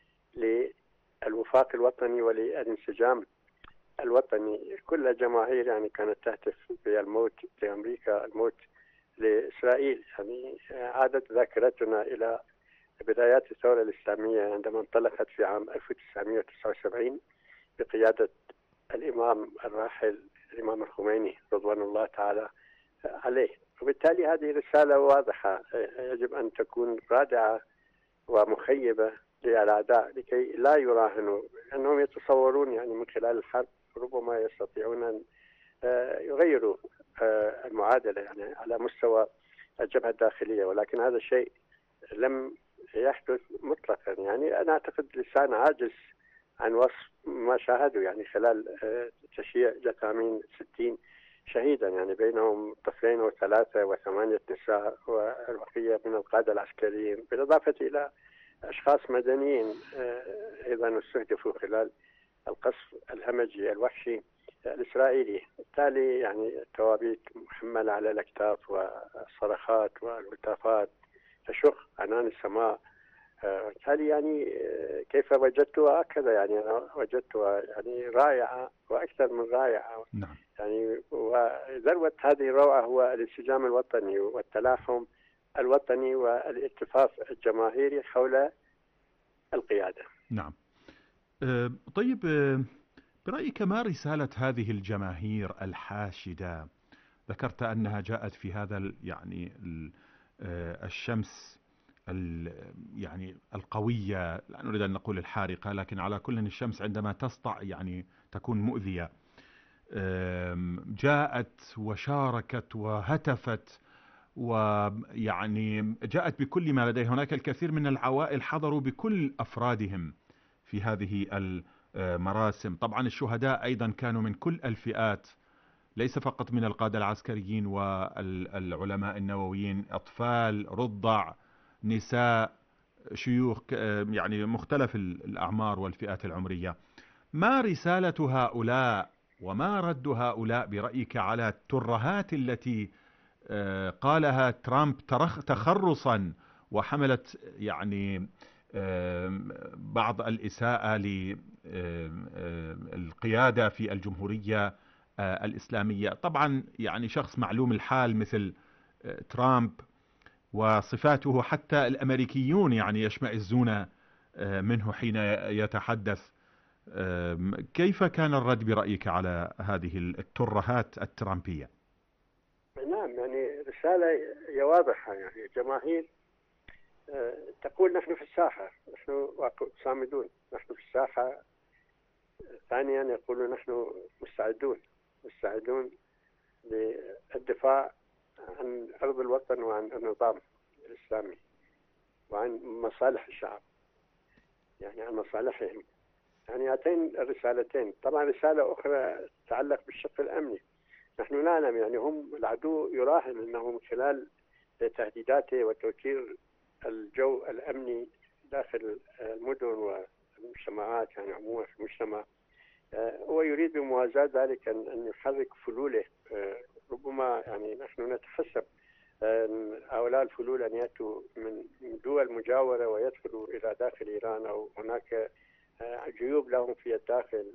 للوفاق الوطني وللانسجام الوطني. كل الجماهير يعني كانت تهتف بالموت لأمريكا، الموت لإسرائيل. يعني عادت ذاكرتنا إلى بدايات الثورة الإسلامية عندما انطلقت في عام ألف وتسعمائة وتسعة وسبعين بقيادة الإمام الراحل الإمام الخميني رضوان الله تعالى عليه. وبالتالي هذه رسالة واضحة يجب أن تكون رادعة ومخيبة للأعداء لكي لا يراهنوا، أنهم يتصورون يعني من خلال الحرب ربما يستطيعون أن يغيروا المعادلة يعني على مستوى الجبهة الداخلية. ولكن هذا الشيء لم يحدث مطلقا. يعني أنا أعتقد لسان عاجز عن وصف ما شاهدوا يعني خلال تشييع جثامين ستين شهيدا، يعني بينهم طفلين وثلاثة وثمانية نساء والبقية من القادة العسكريين، بالإضافة إلى أشخاص مدنيين أيضا استهدفوا خلال القصف الهمجي الوحشي الإسرائيلي. بالتالي يعني التوابيت محملة على الأكتاف والصرخات والهتافات تشق عنان السماء. بالتالي يعني كيف وجدتها هكذا؟ يعني أنا وجدتها يعني رائعة وأكثر من رائعة. نعم. يعني وذروة هذه الروعة هو الانسجام الوطني والتلاحم الوطني والالتفاف الجماهيري حول القيادة. نعم. أه طيب، أه برأيك ما رسالة هذه الجماهير الحاشدة؟ ذكرت أنها جاءت في هذا يعني الشمس يعني القوية، لا نريد أن نقول الحارقة، لكن على كل الشمس عندما تسطع يعني تكون مؤذية، جاءت وشاركت وهتفت، ويعني جاءت بكل ما لديه. هناك الكثير من العوائل حضروا بكل أفرادهم في هذه المراسم. طبعا الشهداء أيضا كانوا من كل الفئات، ليس فقط من القادة العسكريين والعلماء النوويين، أطفال، رضع، نساء، شيوخ، يعني مختلف الأعمار والفئات العمرية. ما رسالة هؤلاء وما رد هؤلاء برأيك على الترهات التي قالها ترامب تخرصا وحملت يعني بعض الإساءة للقيادة في الجمهورية الإسلامية؟ طبعا يعني شخص معلوم الحال مثل ترامب وصفاته حتى الأمريكيون يعني يشمئزون منه حين يتحدث. كيف كان الرد برأيك على هذه الترهات الترامبية؟ نعم، يعني رسالة هي واضحة. يعني الجماهير تقول نحن في الساحة، نحن صامدون، نحن في الساحة. ثانيا يقولون نحن مستعدون مستعدون للدفاع عن أرض الوطن وعن النظام الإسلامي وعن مصالح الشعب، يعني عن مصالحهم. يعني هاتين الرسالتين. طبعا رسالة أخرى تتعلق بالشق الأمني. نحن نعلم يعني هم العدو يراهن أنه من خلال تهديداته وتوتير الجو الأمني داخل المدن والمجتمعات، يعني عموما في المجتمع، هو يريد بموازاة ذلك أن يحرك فلوله. ربما يعني نحن نتحسب أن هؤلاء الفلول أن يأتوا من دول مجاورة ويدخلوا إلى داخل إيران، أو هناك جيوب لهم في الداخل،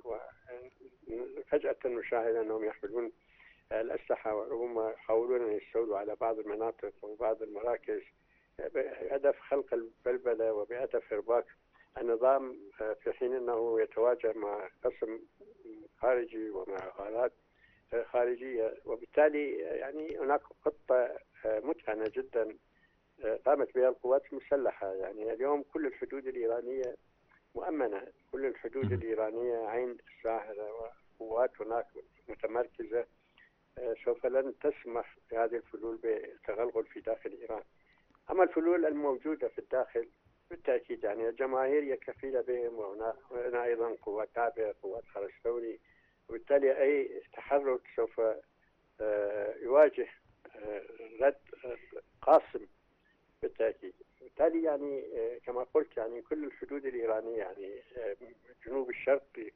وفجأة نشاهد أنهم يحملون الأسلحة وربما يحاولون أن يستولوا على بعض المناطق وبعض المراكز بهدف خلق البلبلة وبهدف إرباك النظام، في حين أنه يتواجه مع قسم خارجي ومع غارات خارجية. وبالتالي يعني هناك خطة متهنة جدا قامت بها القوات المسلحة. يعني اليوم كل الحدود الإيرانية مؤمنة، كل الحدود الإيرانية عين الساهرة وقوات هناك متمركزة سوف لن تسمح بهذه الفلول بالتغلغل في داخل إيران. أما الفلول الموجودة في الداخل بالتأكيد يعني الجماهير هي كفيلة بهم، وهنا أيضا قوات تابعة، قوات حرس ثوري، وبالتالي أي تحرك سوف يواجه رد قاسم بالتأكيد. بالتالي يعني كما قلت يعني كل الحدود الإيرانية، يعني الجنوب الشرقي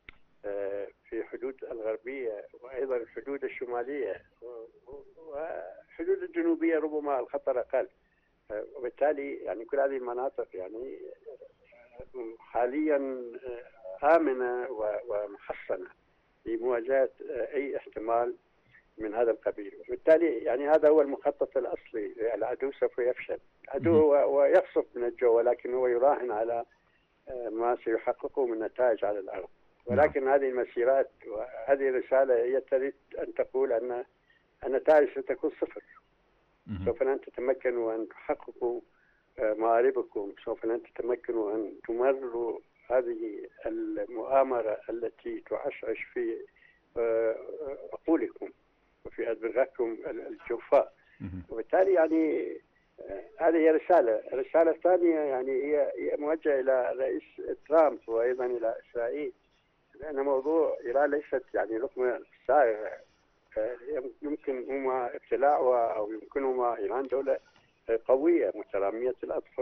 في حدود الغربية، وأيضا الحدود الشمالية والحدود الجنوبية ربما الخطر أقل. وبالتالي يعني كل هذه المناطق يعني حاليا آمنة ومحصنة لمواجهة أي احتمال من هذا القبيل. وبالتالي يعني هذا هو المخطط الأصلي. العدو سوف يفشل، العدو هو يقصف من الجو، ولكن هو يراهن على ما سيحققه من نتائج على الأرض. ولكن هذه المسيرات وهذه الرسالة هي تريد أن تقول أن النتائج ستكون صفر. سوف لن تتمكنوا أن تحققوا مآربكم، سوف لن تتمكنوا أن تمرروا هذه المؤامرة التي تعشعش في عقولكم وفي أدمغتكم الجوفاء. وبالتالي يعني هذه هي رسالة. الرسالة الثانية يعني هي موجهة إلى الرئيس ترامب وأيضا إلى إسرائيل، لأن موضوع إيران ليست يعني لقمة سائغة، يمكن هما ابتلاعها أو يمكنهما. إيران دولة قوية مترامية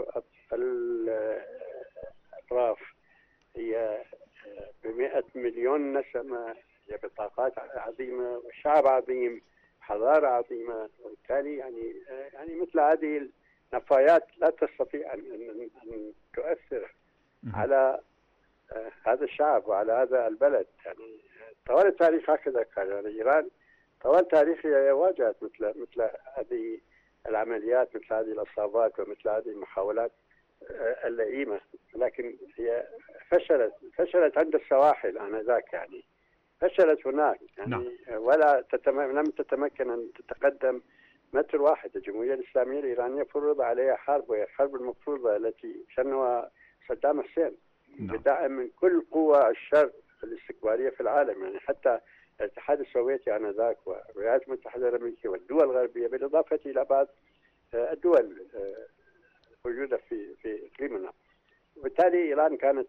الأطراف، هي بمئة مليون نسمة، هي بطاقات عظيمة وشعب عظيم، حضارة عظيمة. وبالتالي يعني يعني مثل هذه النفايات لا تستطيع أن أن تؤثر على هذا الشعب وعلى هذا البلد. يعني طوال التاريخ هكذا كان. يعني إيران طوال تاريخها واجهت مثل مثل هذه العمليات، مثل هذه الإصابات ومثل هذه المحاولات اللئيمة، لكن هي فشلت فشلت عند السواحل آنذاك، يعني فشلت هناك يعني. نعم. ولا تتم... لم تتمكن أن تتقدم متر واحد. الجمهورية الإسلامية الإيرانية فرض عليها حرب، وهي الحرب المفروضة التي شنها صدام حسين بدعم من كل قوى الشر الاستكبارية في العالم، يعني حتى الاتحاد السوفيتي آنذاك والولايات المتحدة الأمريكية والدول الغربية، بالإضافة إلى بعض الدول موجودة في في إقليمنا. وبالتالي إيران كانت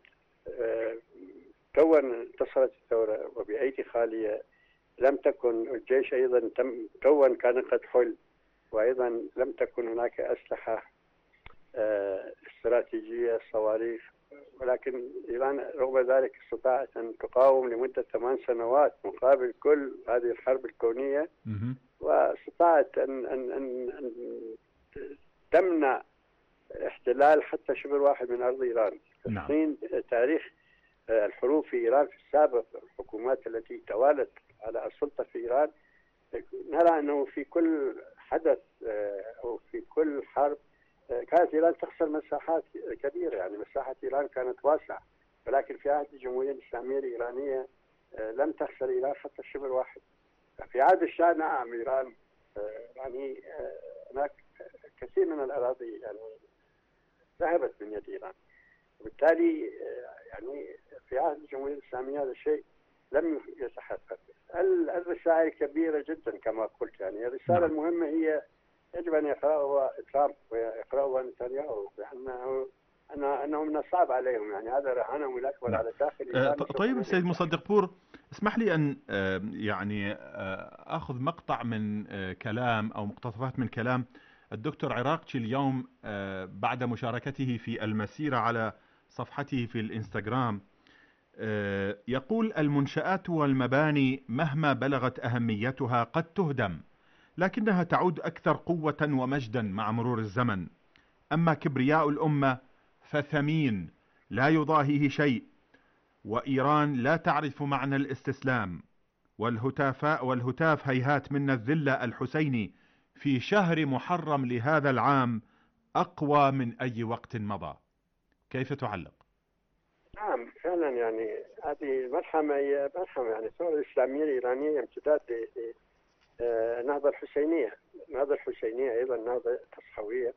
كون انتصرت الثورة وبأيدي خالية، لم تكن الجيش أيضا تم كون كان قد حل، وأيضا لم تكن هناك أسلحة استراتيجية صواريخ، ولكن إيران رغم ذلك استطاعت أن تقاوم لمدة ثمان سنوات مقابل كل هذه الحرب الكونية، واستطاعت أن أن أن, أن تمنع احتلال حتى شبر واحد من أرض إيران. نعم. حين تاريخ الحروب في إيران في السابق، الحكومات التي توالت على السلطة في إيران، نرى أنه في كل حدث أو في كل حرب كانت إيران تخسر مساحات كبيرة، يعني مساحة إيران كانت واسعة، ولكن في عهد الجمهورية الإسلامية الإيرانية لم تخسر إيران حتى شبر واحد. في عهد الشاه نعم إيران يعني هناك كثير من الأراضي يعني ذهبت من يد إيران، وبالتالي يعني في عهد الجمهورية الإسلامية هذا الشيء لم يتحقق. الرسائل كبيرة جدا كما قلت، يعني الرسالة المهمة هي يجب أن يقرأها ترامب ويقرأها نتنياهو، بأنه أنهم نصعب عليهم، يعني هذا رهانهم الأكبر نعم. على داخل إيران. طيب سيد مصدق بور، اسمح لي أن يعني أخذ مقطع من كلام أو مقتطفات من كلام الدكتور عراقچي اليوم بعد مشاركته في المسيرة على صفحته في الإنستغرام. يقول: المنشآت والمباني مهما بلغت أهميتها قد تهدم، لكنها تعود أكثر قوة ومجدا مع مرور الزمن. أما كبرياء الأمة فثمين لا يضاهيه شيء، وإيران لا تعرف معنى الاستسلام. والهتاف والهتاف هيهات منا الذلة الحسيني في شهر محرم لهذا العام أقوى من أي وقت مضى. كيف تعلق؟ نعم فعلا، يعني هذه الملحمة هي ملحمة، يعني الثورة الإسلامية الإيرانية امتداد للنهضة الحسينية. النهضة الحسينية أيضا نهضة تصحوية،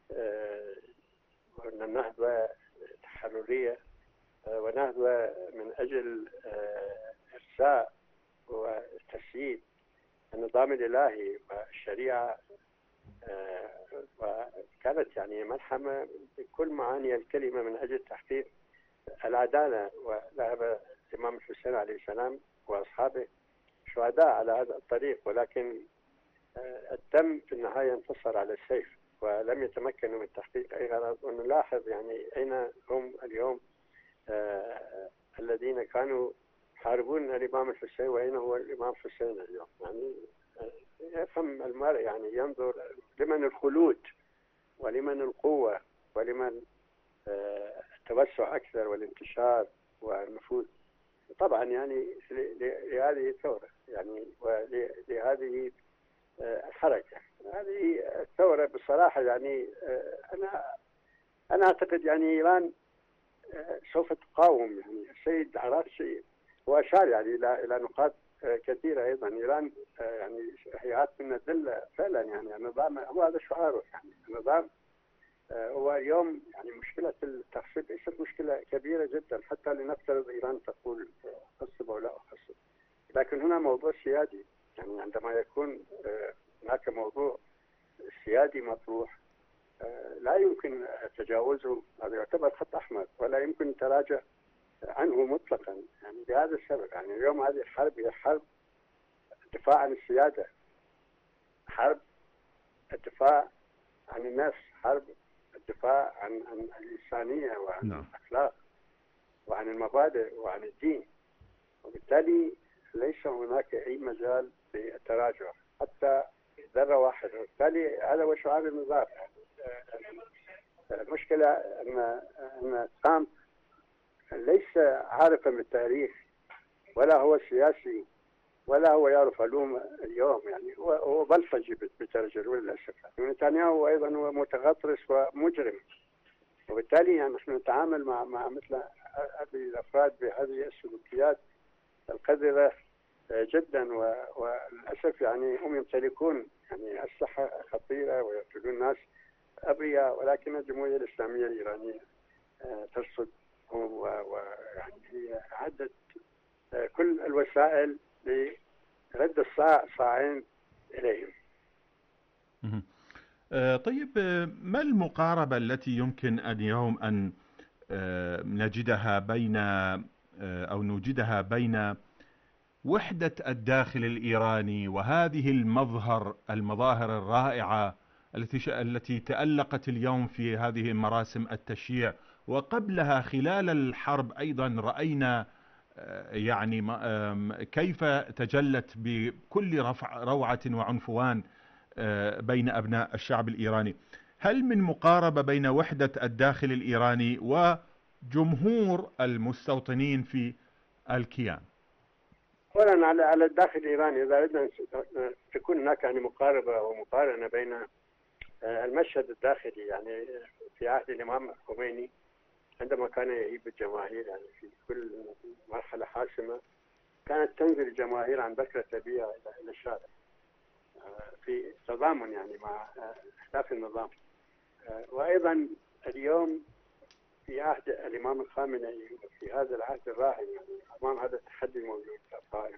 ونهضة تحررية، ونهضة من أجل إرساء وتسييد النظام الإلهي والشريعة، وكانت يعني ملحمة بكل معاني الكلمة من أجل تحقيق العدالة. وذهب الإمام الحسين عليه السلام وأصحابه شهداء على هذا الطريق، ولكن الدم في النهاية انتصر على السيف، ولم يتمكنوا من تحقيق أي غرض. ونلاحظ يعني أين هم اليوم آه الذين كانوا يحاربون الإمام الحسين، وأين هو الإمام الحسين اليوم؟ يعني يفهم المرء، يعني ينظر لمن الخلود ولمن القوة ولمن آه التوسع أكثر والانتشار والنفوذ. طبعا يعني لهذه الثورة يعني ولهذه آه الحركة، هذه الثورة بصراحة يعني آه أنا أنا أعتقد يعني إيران آه سوف تقاوم. يعني السيد عراقچي وأشار يعني إلى إلى نقاط آه كثيرة أيضا. إيران آه يعني هيهات من الذلة فعلا، يعني النظام هو هذا شعاره، يعني النظام آه هو اليوم يعني مشكلة التخصيب ليست مشكلة كبيرة جدا، حتى لنفترض إيران تقول أخصب أو لا أخصب، لكن هنا موضوع سيادي. يعني عندما يكون آه هناك موضوع سيادي مطروح آه لا يمكن تجاوزه، هذا يعتبر خط أحمر ولا يمكن التراجع عنه مطلقا. يعني لهذا السبب يعني اليوم هذه الحرب هي حرب الدفاع عن السيادة، حرب الدفاع عن النفس، حرب الدفاع عن عن الإنسانية وعن نعم. الأخلاق وعن المبادئ وعن الدين، وبالتالي ليس هناك أي مجال للتراجع حتى ذرة واحدة. وبالتالي هذا هو شعار النظام. المشكلة أن أن ترامب ليس عارفا بالتاريخ، ولا هو سياسي، ولا هو يعرف علوم اليوم، يعني هو هو بلطجي بترجل للأسف. نتنياهو أيضا هو متغطرس ومجرم، وبالتالي يعني نحن نتعامل مع مع مثل هذه الأفراد بهذه السلوكيات القذرة جدا، وللأسف يعني هم يمتلكون يعني الصحة خطيرة ويقتلون الناس أبرياء، ولكن الجمهورية الإسلامية الإيرانية ترصد ويعني هي عدت كل الوسائل لرد الصاع صاعين إليهم. طيب، ما المقاربة التي يمكن أن اليوم أن نجدها بين أو نوجدها بين وحدة الداخل الإيراني وهذه المظهر المظاهر الرائعة التي التي تألقت اليوم في هذه مراسم التشييع، وقبلها خلال الحرب أيضا رأينا يعني كيف تجلت بكل رفع روعة وعنفوان بين أبناء الشعب الإيراني؟ هل من مقاربة بين وحدة الداخل الإيراني وجمهور المستوطنين في الكيان؟ أولا على على الداخل الإيراني، إذا أردنا تكون هناك يعني مقاربة ومقارنة بين المشهد الداخلي يعني في عهد الإمام الخميني عندما كان يهيب الجماهير يعني في كل مرحلة حاسمة، كانت تنزل الجماهير عن بكرة أبيها إلى الشارع في تضامن يعني مع اختلاف النظام. وأيضا اليوم في عهد الإمام الخامنئي في هذا العهد الراهن يعني أمام هذا التحدي الموجود القائم،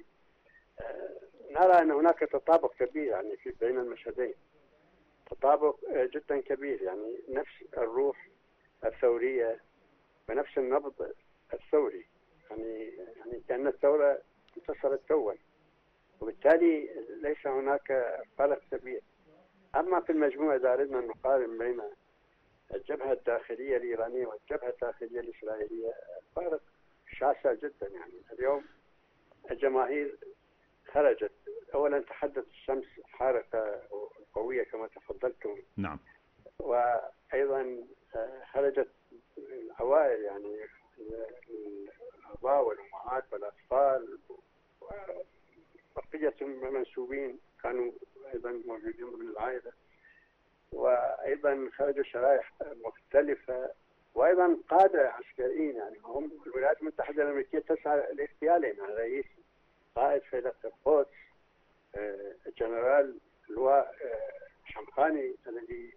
نرى أن هناك تطابق كبير يعني في بين المشهدين، تطابق جدا كبير، يعني نفس الروح الثورية ونفس النبض الثوري، يعني يعني كأن الثورة انتصرت توا، وبالتالي ليس هناك فرق كبير. أما في المجموع إذا أردنا أن نقارن بين الجبهة الداخلية الإيرانية والجبهة الداخلية الإسرائيلية فارق شاسع جدا. يعني اليوم الجماهير خرجت، أولا تحدث الشمس حارقة وقوية كما تفضلتم، نعم، وأيضا خرجت العوائل يعني الآباء والأمهات والأطفال وبقية المنسوبين كانوا أيضا موجودين ضمن العائلة، وأيضا خرجوا شرائح مختلفة، وأيضا قادة عسكريين يعني هم الولايات المتحدة الأمريكية تسعى لاغتيالهم، يعني رئيس قائد فيلق القدس الجنرال اللواء شمخاني الذي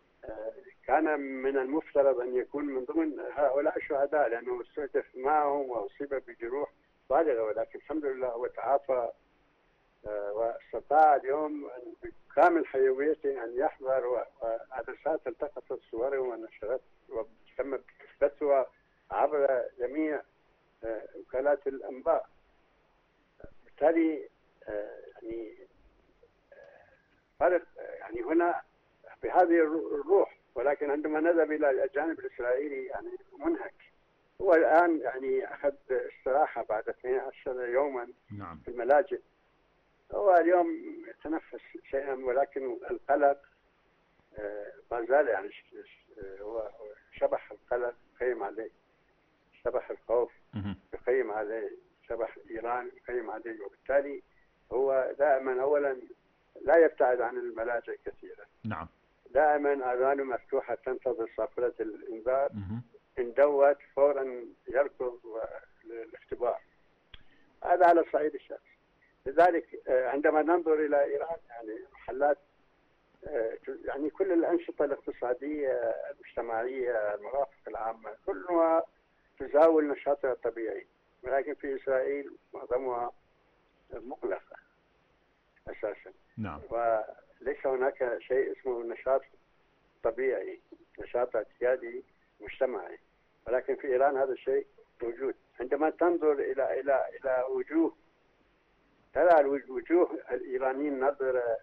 كان من المفترض أن يكون من ضمن هؤلاء الشهداء لأنه استهدف معهم وأصيب بجروح بالغة، ولكن الحمد لله هو تعافى واستطاع اليوم بكامل حيويته أن يحضر، وعدسات التقطت صوره ونشرت وتم بثها عبر جميع وكالات الأنباء. بالتالي يعني فرق يعني هنا بهذه الروح، ولكن عندما نذهب إلى الجانب الإسرائيلي يعني منهك. هو الآن يعني أخذ استراحة بعد اثنتي عشرة يوما نعم. في الملاجئ، هو اليوم يتنفس شيئا، ولكن القلق ما زال يعني هو شبح القلق يقيم عليه، شبح الخوف يقيم عليه، شبح إيران يقيم عليه، وبالتالي هو دائما أولا لا يبتعد عن الملاجئ كثيرا، نعم، دائما آذانه مفتوحة تنتظر صافرة الإنذار، إن دوت فورا يركض للاختبار. هذا على الصعيد الشخصي. لذلك عندما ننظر إلى إيران يعني محلات يعني كل الأنشطة الاقتصادية المجتمعية المرافق العامة كلها تزاول نشاطها الطبيعي، ولكن في إسرائيل معظمها مغلقة أساسا، نعم، وليس هناك شيء اسمه نشاط طبيعي، نشاط اعتيادي مجتمعي، ولكن في إيران هذا الشيء موجود. عندما تنظر إلى إلى إلى وجوه، ترى الوجوه الإيرانيين نظرة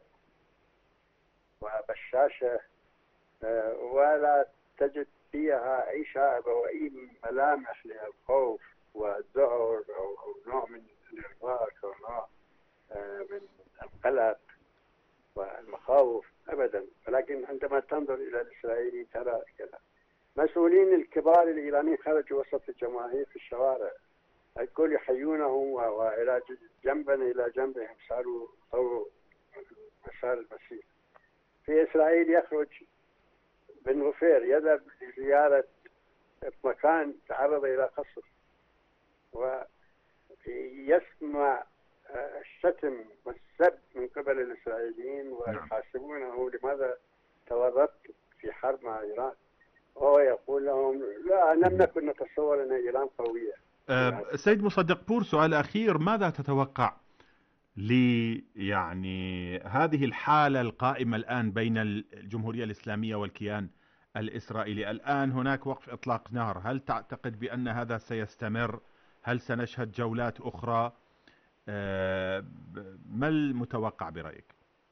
وبشاشة، ولا تجد فيها أي شائبة وأي ملامح للخوف والذعر أو نوع من الإرهاق أو نوع من القلق والمخاوف أبدا. ولكن عندما تنظر إلى الإسرائيلي ترى كذا. مسؤولين الكبار الإيرانيين خرجوا وسط الجماهير في الشوارع، الكل يحيونهم، وإلى جنبا إلى جنبهم صاروا طوروا مسار المسير. في إسرائيل يخرج بن غفير يذهب لزيارة مكان تعرض إلى قصف ويسمع الشتم والسب من قبل الإسرائيليين ويحاسبونه لماذا تورطت في حرب مع إيران. وهو يقول لهم لا، لم نكن نتصور أن إيران قوية. أه سيد مصدق بور، سؤال أخير، ماذا تتوقع لي يعني هذه الحالة القائمة الآن بين الجمهورية الإسلامية والكيان الإسرائيلي؟ الآن هناك وقف إطلاق نار، هل تعتقد بأن هذا سيستمر؟ هل سنشهد جولات أخرى؟ أه ما المتوقع برأيك؟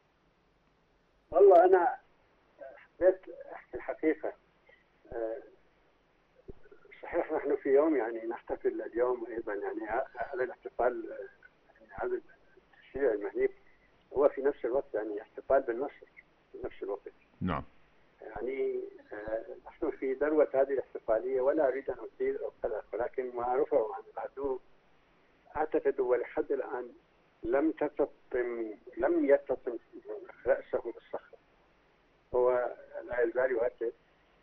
والله أنا حبيت أحكي الحقيقة. أه صحيح نحن في يوم يعني نحتفل اليوم أيضا، يعني هذا الاحتفال يعني هذا التشريع المهنيك هو في نفس الوقت يعني احتفال بالنصر في نفس الوقت. نعم. يعني آه نحن في ذروة هذه الاحتفالية، ولا أريد أن أثير أو قلق، ولكن ما رفعوا عن العدو أعتقد ولحد الآن لم تتطم لم يتطم رأسه بالصخر. هو لا يزال يهدد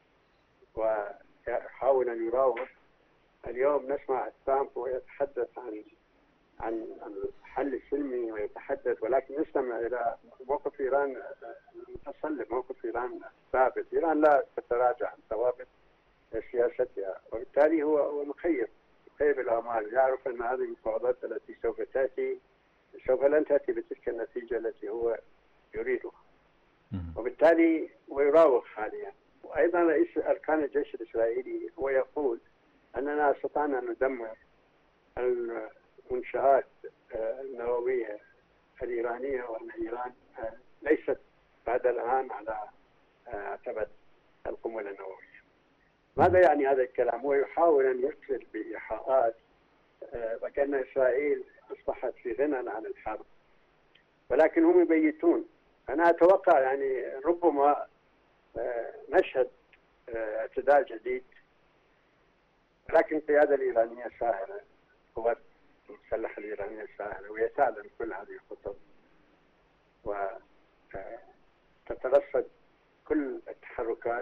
ويحاول أن يراوغ. اليوم نسمع ترامب ويتحدث عن عن الحل السلمي ويتحدث، ولكن نستمع إلى موقف إيران متصلب، موقف إيران ثابت. إيران لا تتراجع عن ثوابت سياستها، وبالتالي هو هو مخيب مخيب الآمال. يعرف أن هذه المفاوضات التي سوف تأتي سوف لن تأتي بتلك النتيجة التي هو يريدها، وبالتالي ويراوغ حاليا. وأيضا رئيس أركان الجيش الإسرائيلي هو يقول أننا استطعنا أن ندمر المنشآت النووية الإيرانية، وأن إيران ليست بعد الآن على اعتماد القنبلة النووية. ماذا يعني هذا الكلام؟ هو يحاول أن يرسل بإيحاءات وكأن إسرائيل أصبحت في غنى عن الحرب، ولكن هم يبيتون. أنا أتوقع يعني ربما نشهد اعتدال جديد، ولكن القيادة الإيرانية ساهرة، القوات المسلحة الإيرانية ساهرة، وهي تعلم كل هذه الخطط وتترصد كل التحركات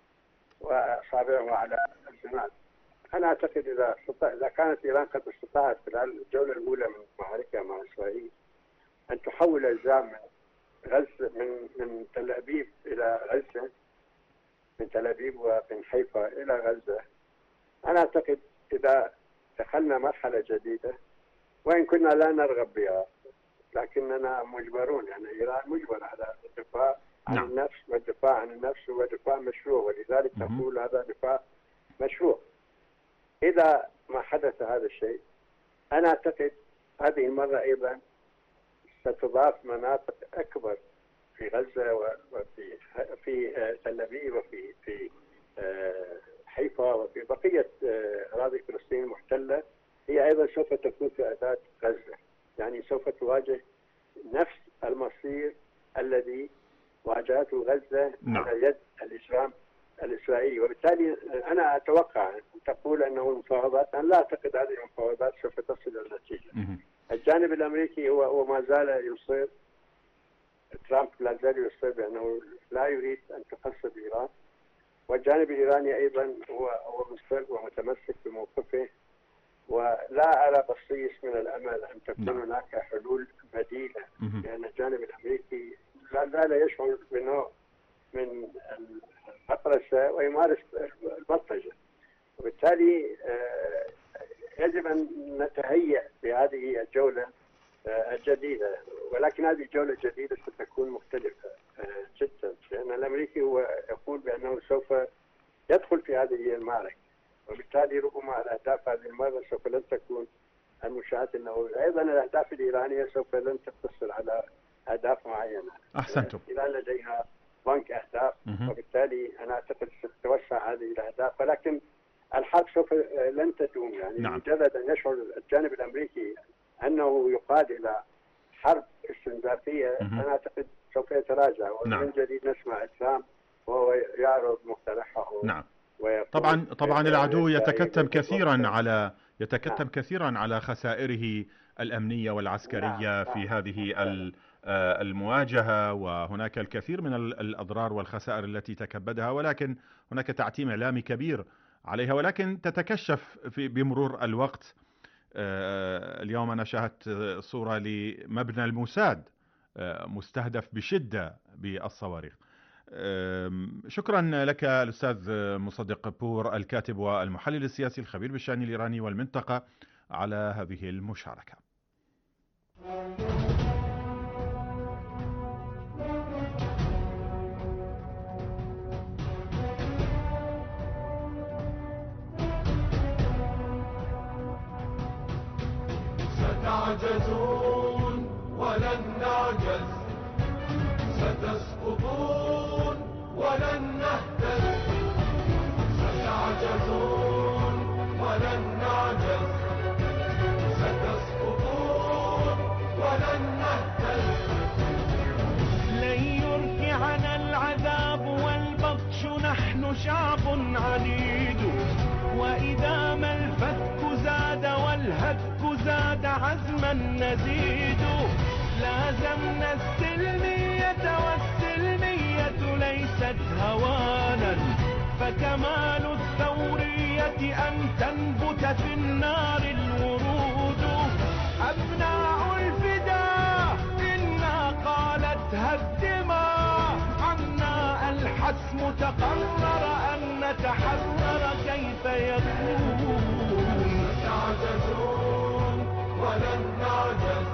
وأصابعها على الزناد. أنا أعتقد إذا إذا كانت إيران قد استطاعت في الجولة الأولى من معركة مع إسرائيل أن تحول أجزاء من غزة من من تل أبيب إلى غزة، من تل أبيب ومن حيفا إلى غزة، أنا أعتقد إذا دخلنا مرحلة جديدة، وإن كنا لا نرغب بها، لكننا مجبرون. يعني إيران مجبرة على الدفاع عن نعم. النفس، والدفاع عن النفس هو دفاع مشروع، ولذلك تقول هذا دفاع مشروع. إذا ما حدث هذا الشيء، أنا أعتقد هذه المرة أيضا ستضاف مناطق أكبر في غزة وفي في تل أبيب وفي في حيفا وفي بقية أراضي فلسطين المحتلة، هي أيضا سوف تكون في أعداد غزة. يعني سوف تواجه نفس المصير الذي واجهته غزة نعم. على يد الإسلام الإسرائيلي. وبالتالي أنا أتوقع أن تقول أنه المفاوضات، أنا لا أعتقد هذه المفاوضات سوف تصل إلى النتيجة. الجانب الأمريكي هو هو ما زال يصر، ترامب لا زال يصر بأنه لا يريد أن تقصد إيران، والجانب الإيراني أيضا هو هو مصر ومتمسك بموقفه، ولا أرى بصيص من الأمل أن تكون هناك حلول بديلة، لأن الجانب الأمريكي لا زال يشعر بنوع من الهطرسة ويمارس البلطجة. وبالتالي يجب أن نتهيأ بهذه الجولة الجديدة، ولكن هذه الجولة الجديدة ستكون مختلفة جدا، لأن الأمريكي هو يقول بأنه سوف يدخل في هذه المعركة، وبالتالي ربما الأهداف هذه المرة سوف لن تكون المنشآت النووية. أيضا الأهداف الإيرانية سوف لن تقتصر على أهداف معينة. أحسنتم. إيران لديها بنك أهداف، وبالتالي أنا أعتقد ستتوسع هذه الأهداف، ولكن الحرب سوف لن تدوم. يعني نعم. مجرد أن يشعر الجانب الأمريكي أنه يقاد إلى حرب استنزافية، أنا أعتقد سوف يتراجع، ومن نعم. جديد نسمع ترامب وهو يعرض مقترحه. نعم. طبعا طبعا العدو يتكتم كثيرا على يتكتم نعم. كثيرا على خسائره الأمنية والعسكرية نعم. في هذه المواجهة، وهناك الكثير من الأضرار والخسائر التي تكبدها، ولكن هناك تعتيم إعلامي كبير عليها، ولكن تتكشف في بمرور الوقت اليوم أنا شاهدت صورة لمبنى الموساد مستهدف بشدة بالصواريخ. شكرا لك الأستاذ مصدق بور، الكاتب والمحلل السياسي الخبير بالشأن الإيراني والمنطقة، على هذه المشاركة. ستعجزون ولن نعجز، ستسقطون ولن نهتز. ستعجزون ولن نعجز، ستسقطون ولن نهتز. لن يركعنا العذاب والبطش، نحن شعب عنيد، وإذا ما الفتك زاد والهتك زاد عزما نزيد. لازمنا السلمية والسلمية ليست هوانا، فكمال الثورية أن تنبت في النار الورود. أبناء الفداء إنا قالتها الدماء، عنا الحسم تقرر أن نتحرر كيف يكون. ستعجزون ولن نعجز،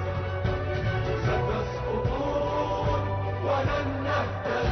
ستسقطون ولن نهتز.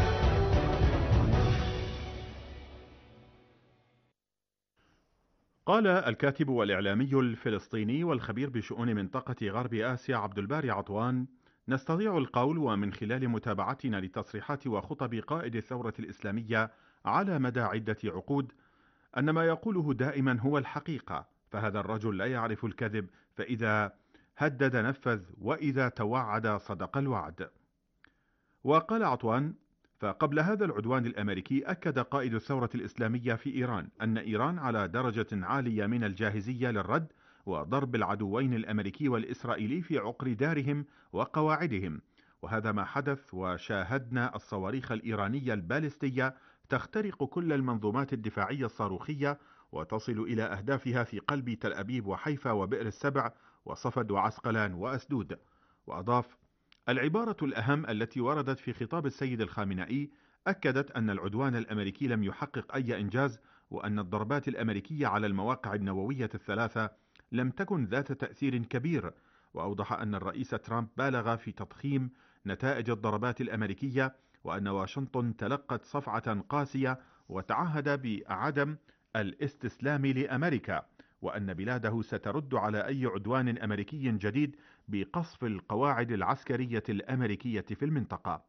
قال الكاتب والإعلامي الفلسطيني والخبير بشؤون منطقة غرب آسيا عبد الباري عطوان: نستطيع القول ومن خلال متابعتنا لتصريحات وخطب قائد الثورة الإسلامية على مدى عدة عقود أن ما يقوله دائما هو الحقيقة، فهذا الرجل لا يعرف الكذب، فإذا هدد نفذ، وإذا توعد صدق الوعد. وقال عطوان: فقبل هذا العدوان الأمريكي أكد قائد الثورة الإسلامية في إيران أن إيران على درجة عالية من الجاهزية للرد وضرب العدوين الأمريكي والإسرائيلي في عقر دارهم وقواعدهم، وهذا ما حدث، وشاهدنا الصواريخ الإيرانية البالستية تخترق كل المنظومات الدفاعية الصاروخية وتصل إلى أهدافها في قلب تل أبيب وحيفا وبئر السبع وصفد وعسقلان وأسدود. وأضاف: العبارة الأهم التي وردت في خطاب السيد الخامنئي أكدت أن العدوان الأمريكي لم يحقق أي إنجاز، وأن الضربات الأمريكية على المواقع النووية الثلاثة لم تكن ذات تأثير كبير. وأوضح أن الرئيس ترامب بالغ في تضخيم نتائج الضربات الأمريكية، وأن واشنطن تلقت صفعة قاسية وتعهد بعدم الاستسلام لأمريكا، وأن بلاده سترد على أي عدوان أمريكي جديد بقصف القواعد العسكرية الأمريكية في المنطقة.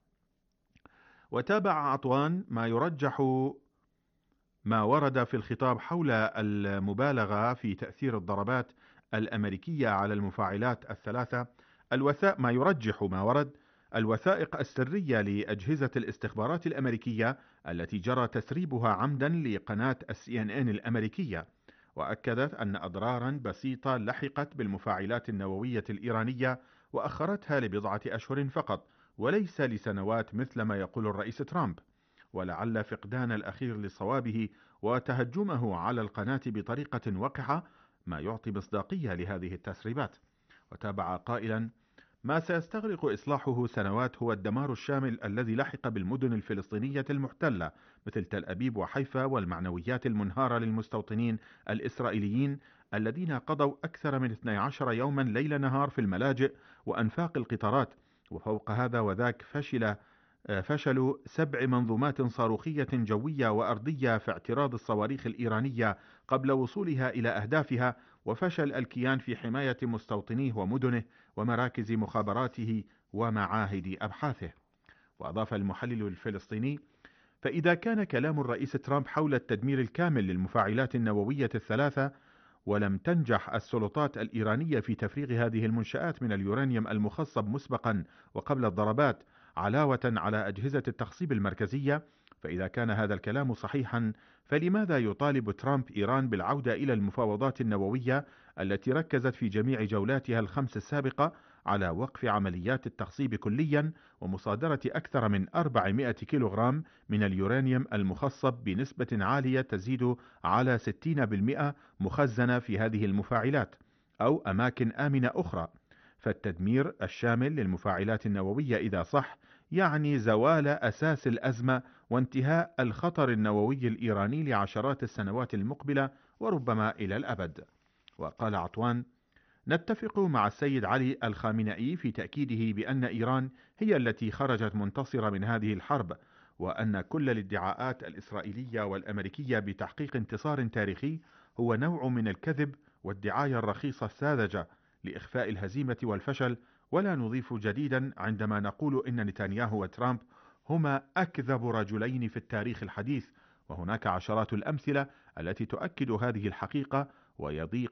وتابع عطوان ما يرجح ما ورد في الخطاب حول المبالغة في تأثير الضربات الأمريكية على المفاعلات الثلاثة، الوثائق ما يرجح ما ورد الوثائق السرية لأجهزة الاستخبارات الأمريكية التي جرى تسريبها عمدا لقناة السي إن إن الأمريكية، وأكدت أن أضرارا بسيطة لحقت بالمفاعلات النووية الإيرانية وأخرتها لبضعة أشهر فقط وليس لسنوات مثل ما يقول الرئيس ترامب، ولعل فقدان الأخير لصوابه وتهجمه على القناة بطريقة وقحة ما يعطي مصداقية لهذه التسريبات. وتابع قائلا: ما سيستغرق إصلاحه سنوات هو الدمار الشامل الذي لحق بالمدن الفلسطينية المحتلة مثل تل أبيب وحيفا، والمعنويات المنهارة للمستوطنين الإسرائيليين الذين قضوا أكثر من اثني عشر يوما ليل نهار في الملاجئ وأنفاق القطارات. وفوق هذا وذاك فشل فشل سبع منظومات صاروخية جوية وأرضية في اعتراض الصواريخ الإيرانية قبل وصولها إلى أهدافها، وفشل الكيان في حماية مستوطنيه ومدنه ومراكز مخابراته ومعاهد أبحاثه. وأضاف المحلل الفلسطيني: فإذا كان كلام الرئيس ترامب حول التدمير الكامل للمفاعلات النووية الثلاثة ولم تنجح السلطات الإيرانية في تفريغ هذه المنشآت من اليورانيوم المخصب مسبقا وقبل الضربات علاوة على أجهزة التخصيب المركزية، فإذا كان هذا الكلام صحيحا فلماذا يطالب ترامب إيران بالعودة إلى المفاوضات النووية التي ركزت في جميع جولاتها الخمس السابقة على وقف عمليات التخصيب كليا ومصادرة أكثر من أربعمائة كيلوغرام من اليورانيوم المخصب بنسبة عالية تزيد على ستين بالمئة مخزنة في هذه المفاعلات؟ أو أماكن آمنة أخرى. فالتدمير الشامل للمفاعلات النووية إذا صح يعني زوال أساس الأزمة وانتهاء الخطر النووي الإيراني لعشرات السنوات المقبلة وربما إلى الأبد. وقال عطوان: نتفق مع السيد علي الخامنئي في تأكيده بأن إيران هي التي خرجت منتصرة من هذه الحرب، وأن كل الادعاءات الإسرائيلية والأمريكية بتحقيق انتصار تاريخي هو نوع من الكذب والدعاية الرخيصة الساذجة لإخفاء الهزيمة والفشل. ولا نضيف جديدا عندما نقول إن نتنياهو وترامب هما أكذب رجلين في التاريخ الحديث، وهناك عشرات الأمثلة التي تؤكد هذه الحقيقة ويضيق